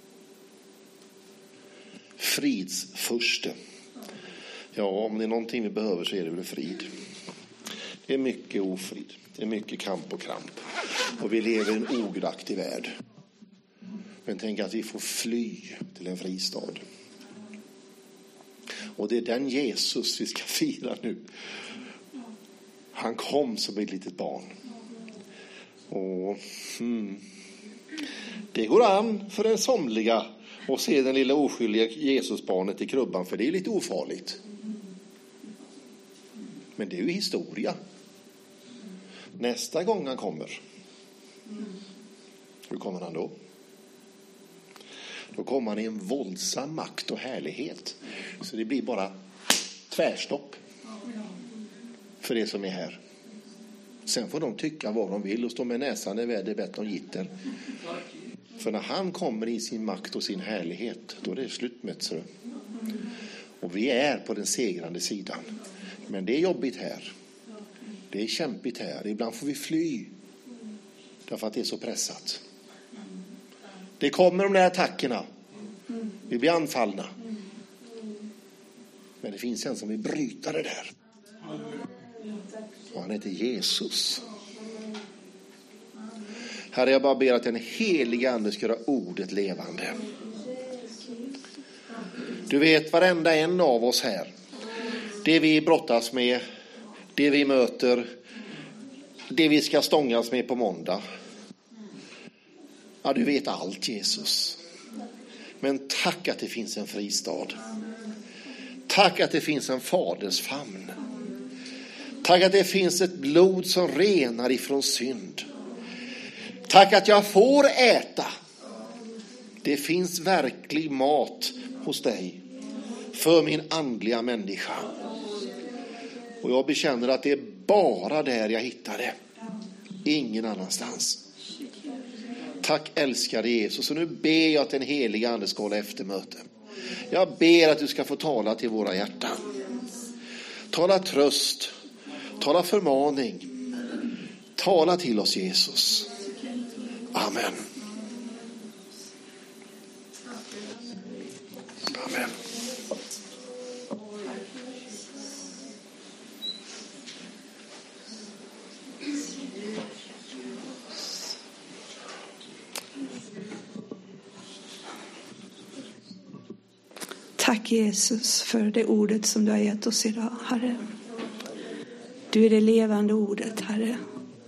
D: Fridsförste. Ja, om det är någonting vi behöver så är det väl frid. Det är mycket ofrid. Det är mycket kamp och kramp. Och vi lever i en ogudaktig värld. Men tänk att vi får fly till en fristad. Och det är den Jesus vi ska fira nu. Han kom som ett litet barn. Och hmm, det går an för den somliga att se den lilla oskyldiga Jesusbarnet i krubban, för det är lite ofarligt. Men det är ju historia. Nästa gång han kommer, hur kommer han då? Då kommer han i en våldsam makt och härlighet. Så det blir bara tvärstopp för det som är här. Sen får de tycka vad de vill och stå med näsan i väder bättre än gitter. För när han kommer i sin makt och sin härlighet, då är det slut med det. Och vi är på den segrande sidan. Men det är jobbigt här. Det är kämpigt här. Ibland får vi fly. Därför att det är så pressat. Det kommer de där attackerna. Vi blir anfallna. Men det finns en som vill bryta det där. Och han heter Jesus. Herre, jag bara ber att den heliga ande ska göra ordet levande. Du vet varenda en av oss här. Det vi brottas med, det vi möter, det vi ska stångas med på måndag. Ja, du vet allt, Jesus. Men tack att det finns en fristad. Tack att det finns en faders famn. Tack att det finns ett blod som renar ifrån synd. Tack att jag får äta. Det finns verklig mat hos dig för min andliga människa. Och jag bekänner att det är bara där jag hittar det. Ingen annanstans. Tack älskade Jesus. Och nu ber jag att den heliga ande ska hålla eftermöte. Jag ber att du ska få tala till våra hjärtan. Tala tröst. Tala förmaning. Tala till oss, Jesus. Amen. Amen.
A: Tack Jesus för det ordet som du har gett oss idag, Herre. Du är det levande ordet, Herre.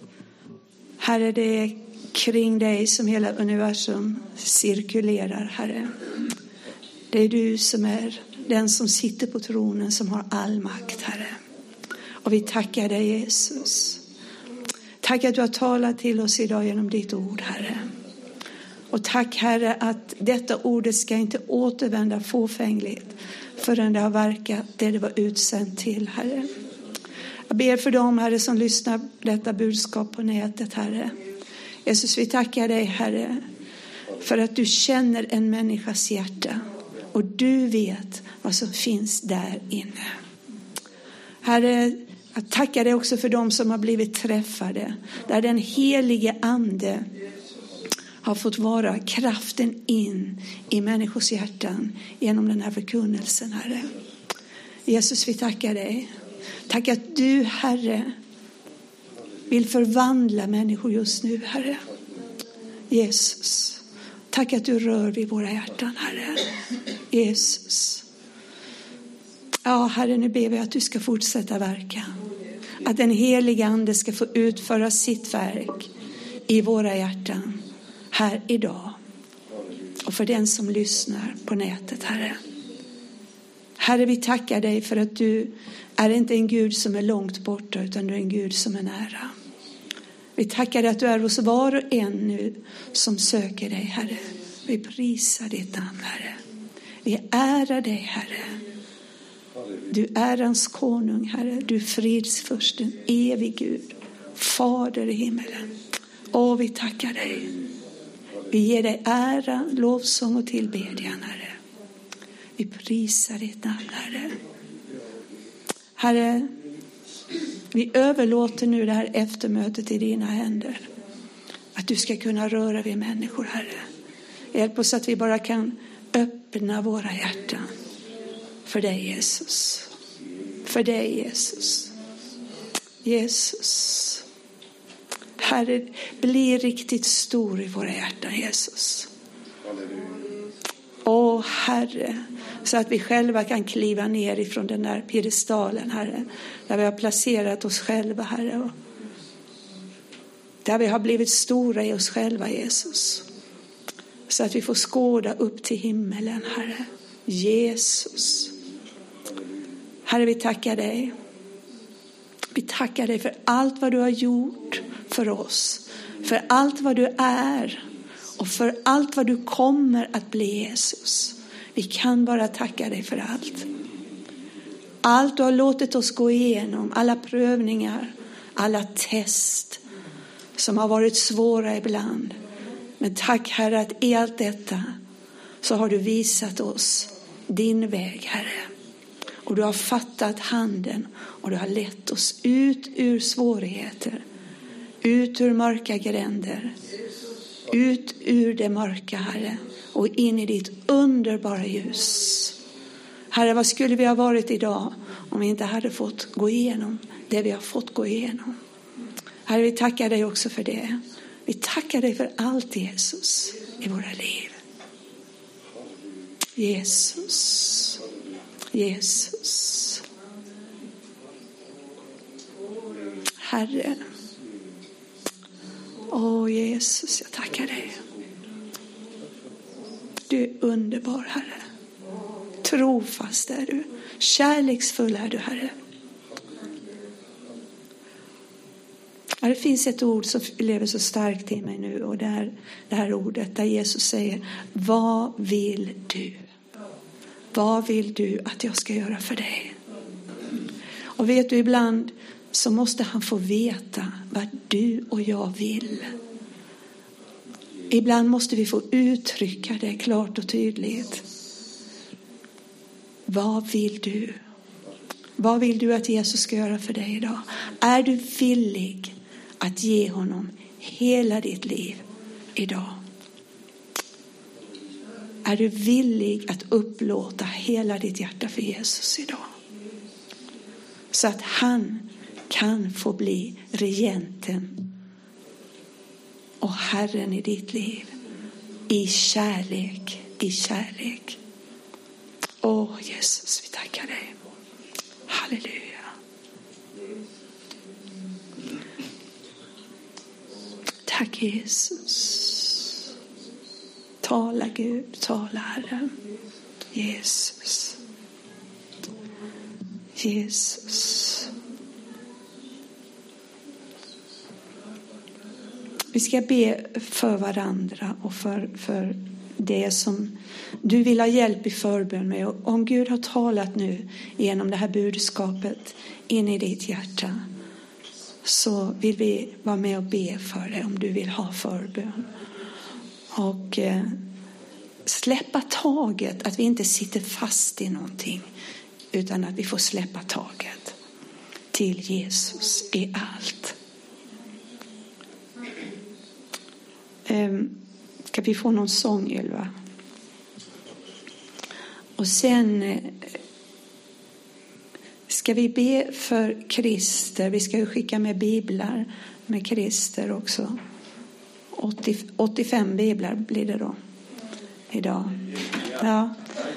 A: Herre, det är kring dig som hela universum cirkulerar, Herre. Det är du som är den som sitter på tronen, som har all makt, Herre. Och vi tackar dig, Jesus. Tack att du har talat till oss idag genom ditt ord, Herre. Och tack, Herre, att detta ordet ska inte återvända fåfängligt förrän det har verkat det det var utsänt till, Herre. Jag ber för dem, Herre, som lyssnar på detta budskap på nätet, Herre. Jesus, vi tackar dig, Herre, för att du känner en människas hjärta och du vet vad som finns där inne. Herre, jag tackar dig också för dem som har blivit träffade, där den helige ande har fått vara kraften in i människors hjärtan genom den här förkunnelsen, Herre. Jesus, vi tackar dig. Tack att du, Herre, vill förvandla människor just nu, Herre. Jesus, tack att du rör vid våra hjärtan, Herre. Jesus. Ja, Herre, nu ber vi att du ska fortsätta verka. Att den heliga ande ska få utföra sitt verk i våra hjärtan här idag. Och för den som lyssnar på nätet, Herre. Herre, vi tackar dig för att du är inte en Gud som är långt borta, utan du är en Gud som är nära. Vi tackar dig att du är hos var och en nu som söker dig, Herre. Vi prisar ditt namn, Herre. Vi ärar dig, Herre. Du är hans konung, Herre. Du är fridsfursten, evig Gud, Fader i himmelen. Och vi tackar dig. Vi ger dig ära, lovsång och tillbedjan, Herre. Vi prisar ditt namn, Herre. Herre, vi överlåter nu det här eftermötet i dina händer. Att du ska kunna röra vid människor, Herre. Hjälp oss att vi bara kan öppna våra hjärtan för dig, Jesus. För dig, Jesus. Jesus. Herre, bli riktigt stor i våra hjärtan, Jesus. Åh, Herre, Så att vi själva kan kliva ner ifrån den där piedestalen, Herre. Där vi har placerat oss själva, Herre. Och där vi har blivit stora i oss själva, Jesus. Så att vi får skåda upp till himmelen, Herre. Jesus. Herre, vi tackar dig. Vi tackar dig för allt vad du har gjort för oss. För allt vad du är. Och för allt vad du kommer att bli, Jesus. Vi kan bara tacka dig för allt. Allt du har låtit oss gå igenom. Alla prövningar. Alla test. Som har varit svåra ibland. Men tack, Herre, att i allt detta så har du visat oss din väg, Herre. Och du har fattat handen och du har lett oss ut ur svårigheter. Ut ur mörka gränder. Ut ur det mörka, Herre. Och in i ditt underbara ljus. Herre, vad skulle vi ha varit idag om vi inte hade fått gå igenom det vi har fått gå igenom? Herre, vi tackar dig också för det. Vi tackar dig för allt, Jesus, i våra liv. Jesus. Jesus. Herre. Åh, Jesus, jag tackar dig. Du är underbar, Herre. Trofast är du. Kärleksfull är du, Herre. Ja, det finns ett ord som lever så starkt i mig nu. Och det är det här ordet där Jesus säger: vad vill du? Vad vill du att jag ska göra för dig? Och vet du, ibland så måste han få veta vad du och jag vill. Ibland måste vi få uttrycka det klart och tydligt. Vad vill du? Vad vill du att Jesus ska göra för dig idag? Är du villig att ge honom hela ditt liv idag? Är du villig att upplåta hela ditt hjärta för Jesus idag? Så att han kan få bli regenten och Herren i ditt liv. I kärlek, i kärlek. Åh, Jesus, vi tackar dig. Halleluja. Tack, Jesus. Tala, Gud, tala, Herre. Jesus. Jesus. Vi ska be för varandra och för, för det som du vill ha hjälp i förbön med. Och om Gud har talat nu genom det här budskapet in i ditt hjärta, så vill vi vara med och be för dig om du vill ha förbön. Och eh, släppa taget, att vi inte sitter fast i någonting, utan att vi får släppa taget till Jesus i allt. Ska vi få någon sång, Ylva? Och sen ska vi be för Christer. Vi ska ju skicka med biblar med Christer också. åttio, åttiofem biblar blir det då idag. Ja.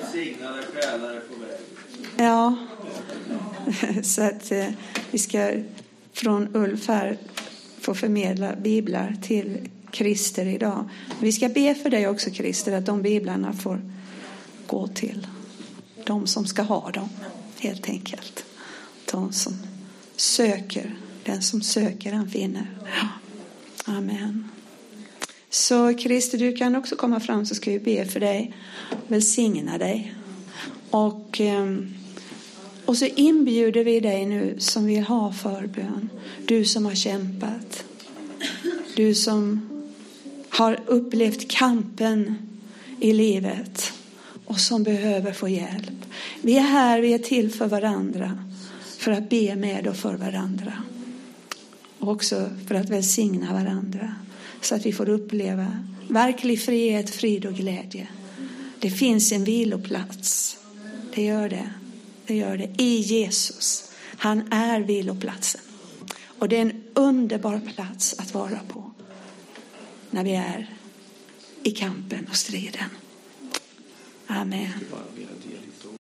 A: Ja. Så att eh, vi ska från Ulf här få förmedla biblar till Christer idag. Vi ska be för dig också, Christer, att de biblarna får gå till de som ska ha dem, helt enkelt. De som söker, den som söker han finner. Ja. Amen. Så Christer, du kan också komma fram, så ska vi be för dig, välsigna dig. Och, och så inbjuder vi dig nu som vill ha förbön. Du som har kämpat. Du som har upplevt kampen i livet och som behöver få hjälp. Vi är här, vi är till för varandra, för att be med och för varandra. Och också för att välsigna varandra, så att vi får uppleva verklig frihet, frid och glädje. Det finns en viloplats. Det gör det. Det gör det i Jesus. Han är viloplatsen. Och det är en underbar plats att vara på när vi är i kampen och striden. Amen.
E: Bara mera del i så.